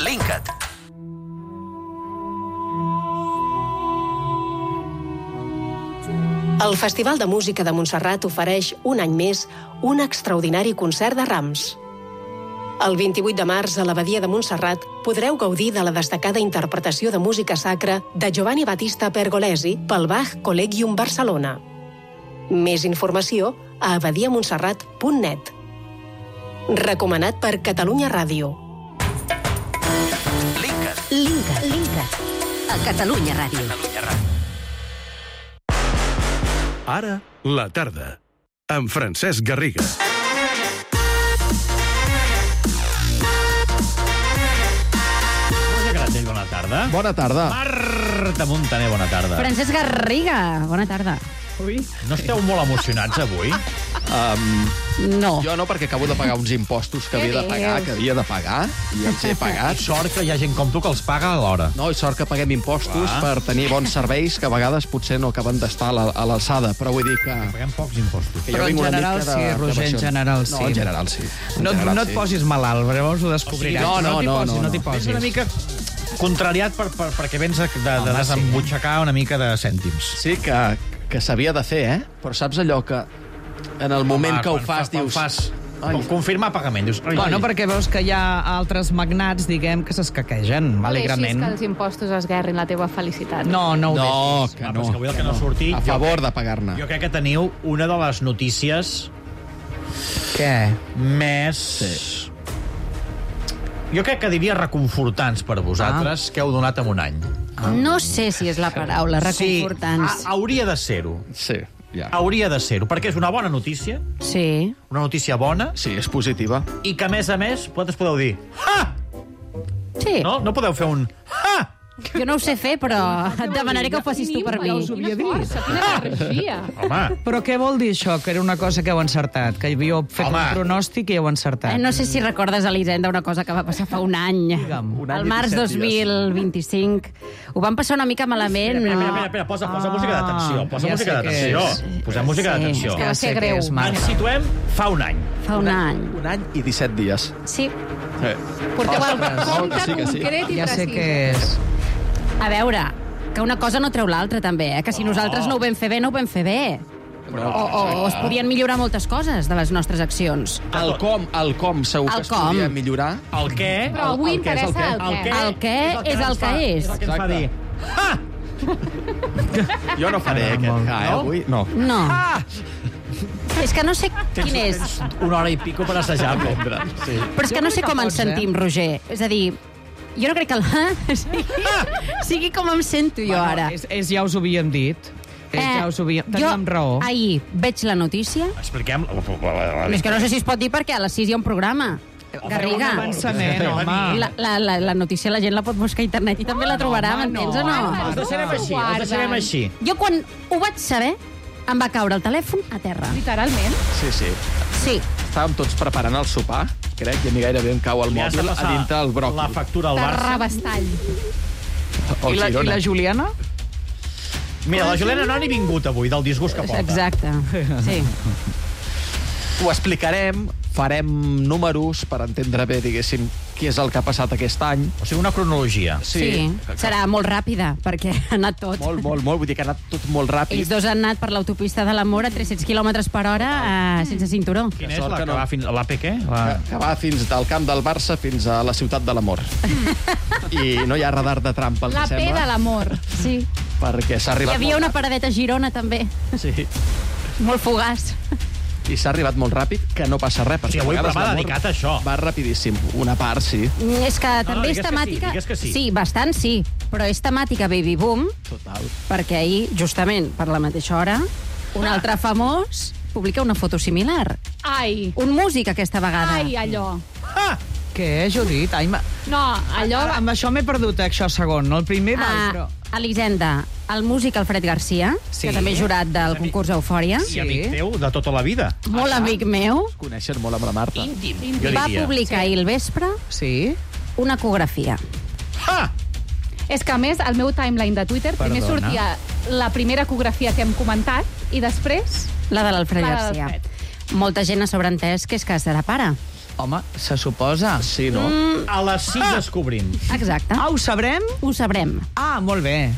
Speaker 17: El Festival de Música de Montserrat ofereix un any més un extraordinari concert de rams. El 28 de març a l'Abadia de Montserrat podreu gaudir de la destacada interpretació de música sacra de Giovanni Battista Pergolesi pel Bach Collegium Barcelona. Més informació a abadiamontserrat.net. Recomanat per Catalunya Ràdio. Linkat. A Catalunya Ràdio.
Speaker 2: Ara, la tarda, amb Francesc Garriga.
Speaker 1: Roger Gratell, bona tarda.
Speaker 26: Bona tarda.
Speaker 1: Marta Montaner, bona tarda.
Speaker 5: Francesc Garriga, bona tarda.
Speaker 1: Ui. No esteu molt emocionats avui?
Speaker 5: No.
Speaker 26: Jo no, perquè acabo de pagar uns impostos que havia de pagar, i els he pagat.
Speaker 1: Sort que hi ha gent com tu que els paga a l'hora.
Speaker 26: No, i sort que paguem impostos per tenir bons serveis que a vegades potser no acaben d'estar a l'alçada, però vull dir que...
Speaker 1: Paguem pocs impostos.
Speaker 3: Però en general sí, Roger, en general sí.
Speaker 26: No, en general sí.
Speaker 3: No et posis malalt, llavors ho descobriràs. No t'hi posis.
Speaker 1: És una mica contrariat perquè vens de desembutxacar una mica de cèntims.
Speaker 26: Sí, que s'havia de fer, Però saps allò que en el moment que ho fas dius...
Speaker 1: Confirmar pagament, dius...
Speaker 3: Bueno, perquè veus que hi ha altres magnats, diguem, que s'escaquegen alegrament.
Speaker 5: No deixis que els impostos esguerrin la teva felicitat.
Speaker 3: No ho deixis.
Speaker 1: No, que avui el que no ha sortit...
Speaker 26: A favor de pagar-ne.
Speaker 1: Jo crec que teniu una de les notícies...
Speaker 3: Què?
Speaker 1: Més... Jo crec que diria reconfortants per vosaltres que heu donat en un any.
Speaker 18: No sé si és la paraula, reconfortants.
Speaker 1: Sí, hauria de ser-ho.
Speaker 26: Sí, ja.
Speaker 1: Hauria de ser-ho, perquè és una bona notícia.
Speaker 18: Sí.
Speaker 1: Una notícia bona.
Speaker 26: Sí, és positiva.
Speaker 1: I que, a més, vosaltres podeu dir... Ha!
Speaker 18: Sí.
Speaker 1: No podeu fer un... Ha!
Speaker 18: Jo no ho sé fer, però et demanaré que ho facis tu per mi.
Speaker 3: Quina força,
Speaker 5: quina energia.
Speaker 1: Home.
Speaker 3: Però què vol dir això, que era una cosa que heu encertat? Que havíeu fet un pronòstic i heu encertat?
Speaker 18: No sé si recordes, Elisenda, una cosa que va passar fa un any. Al març 2025. Ho vam passar una mica malament.
Speaker 1: Espera, posa música d'atenció. Posa música d'atenció. Posem música d'atenció.
Speaker 18: Que va ser greu.
Speaker 1: Ens situem fa un any.
Speaker 18: Fa un any.
Speaker 26: Un any i 17 dies.
Speaker 18: Sí.
Speaker 5: Porteu el compte concret i
Speaker 3: ja sé
Speaker 5: precís.
Speaker 3: què és.
Speaker 18: A veure, que una cosa no treu l'altra, també, eh? Que si nosaltres no ho vam fer bé, no ho vam fer bé. O es podien millorar moltes coses de les nostres accions.
Speaker 26: El com segur que es podria millorar.
Speaker 1: El què?
Speaker 5: Però avui interessa el què.
Speaker 18: El què és el que és.
Speaker 1: És el que ens fa dir... Ha!
Speaker 26: Jo no faré aquest ha, avui. No.
Speaker 18: No. És que no sé quin és.
Speaker 1: Tens una hora i pico per assajar, aprendre. Sí.
Speaker 18: Però és que no sé com ens sentim, Roger. És a dir, jo no crec que el sigui com em sento jo ara.
Speaker 3: Ja us ho havíem dit. Ja us ho havíem... Teníem raó.
Speaker 18: Ahir veig la notícia.
Speaker 1: Expliquem...
Speaker 18: És que no sé si es pot dir perquè a les 6 hi ha un programa. Garriga.
Speaker 3: Un avançament, home.
Speaker 18: La notícia la gent la pot buscar a internet i també la trobarà, m'entens o no?
Speaker 1: Els deixarem així.
Speaker 18: Jo quan ho vaig saber em va caure el telèfon a terra.
Speaker 5: Literalment?
Speaker 26: Sí.
Speaker 18: Sí.
Speaker 26: Estàvem tots preparant el sopar, crec, i a mi gairebé em cau el mòbil a dintre el bròquil.
Speaker 1: La factura al Barça.
Speaker 5: Terrabastall.
Speaker 3: I la Juliana?
Speaker 1: Mira, la Juliana no ha ni vingut avui, del disgust que porta.
Speaker 18: Exacte, sí.
Speaker 26: Ho explicarem, farem números per entendre bé, diguéssim, què és el que ha passat aquest any.
Speaker 1: O sigui, una cronologia.
Speaker 18: Sí. Serà molt ràpida, perquè ha anat tot.
Speaker 26: Molt, vull dir que ha anat tot molt ràpid.
Speaker 18: Ells dos han anat per l'autopista de l'Amor a 300 km per hora sense cinturó.
Speaker 1: Quina és la que va fins a l'AP què?
Speaker 26: Que va fins del camp del Barça fins a la ciutat de l'Amor. I no hi ha radar de trampa, el que sembla.
Speaker 5: L'AP de l'Amor.
Speaker 18: Sí.
Speaker 26: Perquè s'ha arribat...
Speaker 18: Hi havia una paradeta a Girona, també.
Speaker 26: Sí.
Speaker 18: Molt fugaç.
Speaker 26: I s'ha arribat molt ràpid, que no passa res.
Speaker 1: O sigui, avui m'ha dedicat a això.
Speaker 26: Va rapidíssim. Una part, sí.
Speaker 18: És que també és temàtica...
Speaker 1: Digues que sí.
Speaker 18: Sí, bastant sí. Però és temàtica baby boom.
Speaker 26: Total.
Speaker 18: Perquè ahir, justament, per la mateixa hora, un altre famós publica una foto similar.
Speaker 5: Ai.
Speaker 18: Un músic, aquesta vegada.
Speaker 5: Ai, allò.
Speaker 3: Què, Judit?
Speaker 5: No, allò...
Speaker 3: Amb això m'he perdut, això segon. El primer val, però...
Speaker 18: Elisenda, el músic Alfred Garcia, que també és jurat del concurs Eufòria.
Speaker 1: I amic teu de tota la vida.
Speaker 18: Molt amic meu.
Speaker 26: Es coneixen molt amb la Marta.
Speaker 1: Íntim.
Speaker 18: Va publicar ahir al vespre una ecografia.
Speaker 5: És que, a més, al meu timeline de Twitter primer sortia la primera ecografia que hem comentat i després...
Speaker 18: La de l'Alfred Garcia. Molta gent ha sobreentès que és que serà pare.
Speaker 3: Home, se suposa.
Speaker 26: Sí, no?
Speaker 1: A les 6 descobrim.
Speaker 18: Exacte.
Speaker 3: Ho sabrem?
Speaker 18: Ho sabrem.
Speaker 3: Molt bé.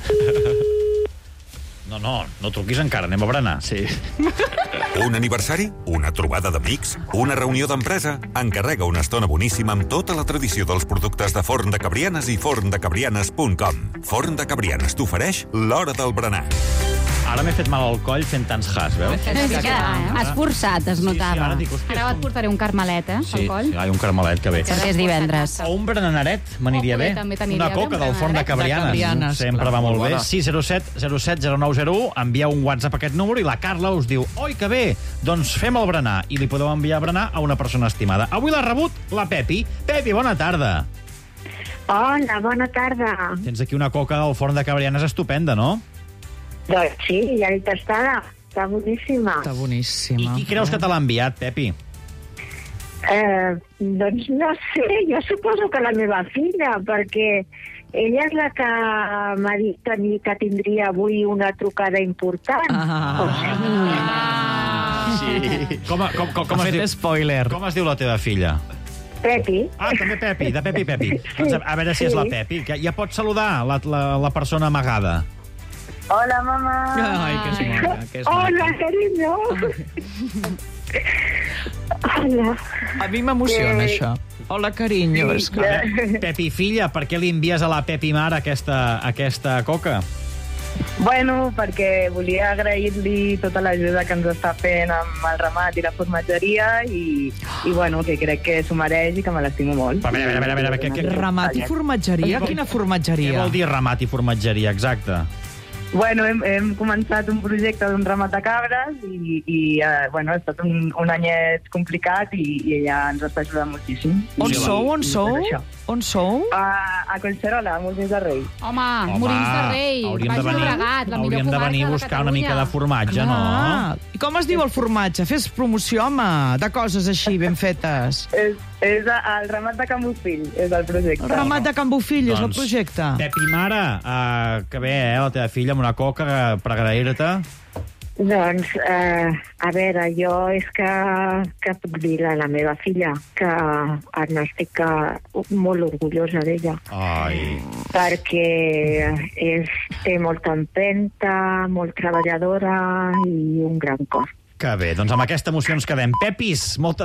Speaker 1: No truquis encara, anem a berenar.
Speaker 26: Sí.
Speaker 2: Un aniversari? Una trobada d'amics? Una reunió d'empresa? Encarrega una estona boníssima amb tota la tradició dels productes de Forn de Cabrianes i forndecabrianes.com. Forn de Cabrianes t'ofereix l'hora del berenar.
Speaker 1: Ara m'he fet mal al coll fent tants has, veus?
Speaker 18: És que has forçat, es notava.
Speaker 5: Ara et portaré un carmelet, al coll.
Speaker 1: Sí, un carmelet, que bé.
Speaker 18: Perquè és divendres.
Speaker 1: O un berenaret, m'aniria bé. Una coca del Forn de Cabrianes. Sempre va molt bé. 607 07 0901, envieu un WhatsApp a aquest número i la Carla us diu: oi, que bé, doncs fem el berenar. I li podeu enviar a berenar a una persona estimada. Avui l'ha rebut la Pepi. Pepi, bona tarda.
Speaker 19: Hola, bona tarda.
Speaker 1: Tens aquí una coca del Forn de Cabrianes estupenda, no?
Speaker 19: Doncs sí, ja l'he tastada. Està boníssima.
Speaker 3: Està boníssima.
Speaker 1: I qui creus que te l'ha enviat, Pepi?
Speaker 19: Doncs no sé, jo suposo que la meva filla, perquè ella és la que m'ha dit que tindria avui una trucada important.
Speaker 1: Sí. Com es diu?
Speaker 3: Spoiler.
Speaker 1: Com es diu la teva filla?
Speaker 19: Pepi.
Speaker 1: També Pepi, de Pepi. Doncs a veure si és la Pepi. Ja pots saludar la persona amagada.
Speaker 19: Hola, mamá.
Speaker 3: Ai, que és maca, que és
Speaker 19: Hola,
Speaker 3: maca.
Speaker 19: cariño. Hola.
Speaker 3: A mi m'emociona, això. Hola, carinyo.
Speaker 1: Pepi, filla, per què li envies a la Pepi Mar aquesta coca?
Speaker 4: Bueno, perquè volia agrair-li tota l'ajuda que ens està fent amb el ramat i la formatgeria i bueno, que crec que s'ho mereix i que me l'estimo molt.
Speaker 1: A veure,
Speaker 3: Ramat i formatgeria? Quina formatgeria?
Speaker 1: Què vol dir ramat i formatgeria, exacte?
Speaker 4: Bueno, hem començat un projecte d'un ramat de cabres i bueno, ha estat un anyet complicat i ella ens està ajudant moltíssim.
Speaker 3: On sou?
Speaker 4: A Collserola, a Molins de Rei.
Speaker 5: Home, Molins de Rei, Baix Llobregat, la millor comarca de Catalunya.
Speaker 1: Hauríem de venir a buscar una mica de formatge, no?
Speaker 3: I com es diu el formatge? Fes promoció, home, de coses així ben fetes.
Speaker 4: És el ramat de Can Bofill, és el projecte.
Speaker 3: El ramat de Can Bofill és el projecte.
Speaker 1: Pep i Mare, que bé, la teva filla, amb una coca per agrair-te.
Speaker 19: Doncs, a veure, jo és que puc dir a la meva filla que n'estic molt orgullosa d'ella.
Speaker 1: Ai.
Speaker 19: Perquè té molta empenta, molt treballadora i un gran cor.
Speaker 1: Que bé, doncs amb aquesta emoció ens quedem. Pepis, moltes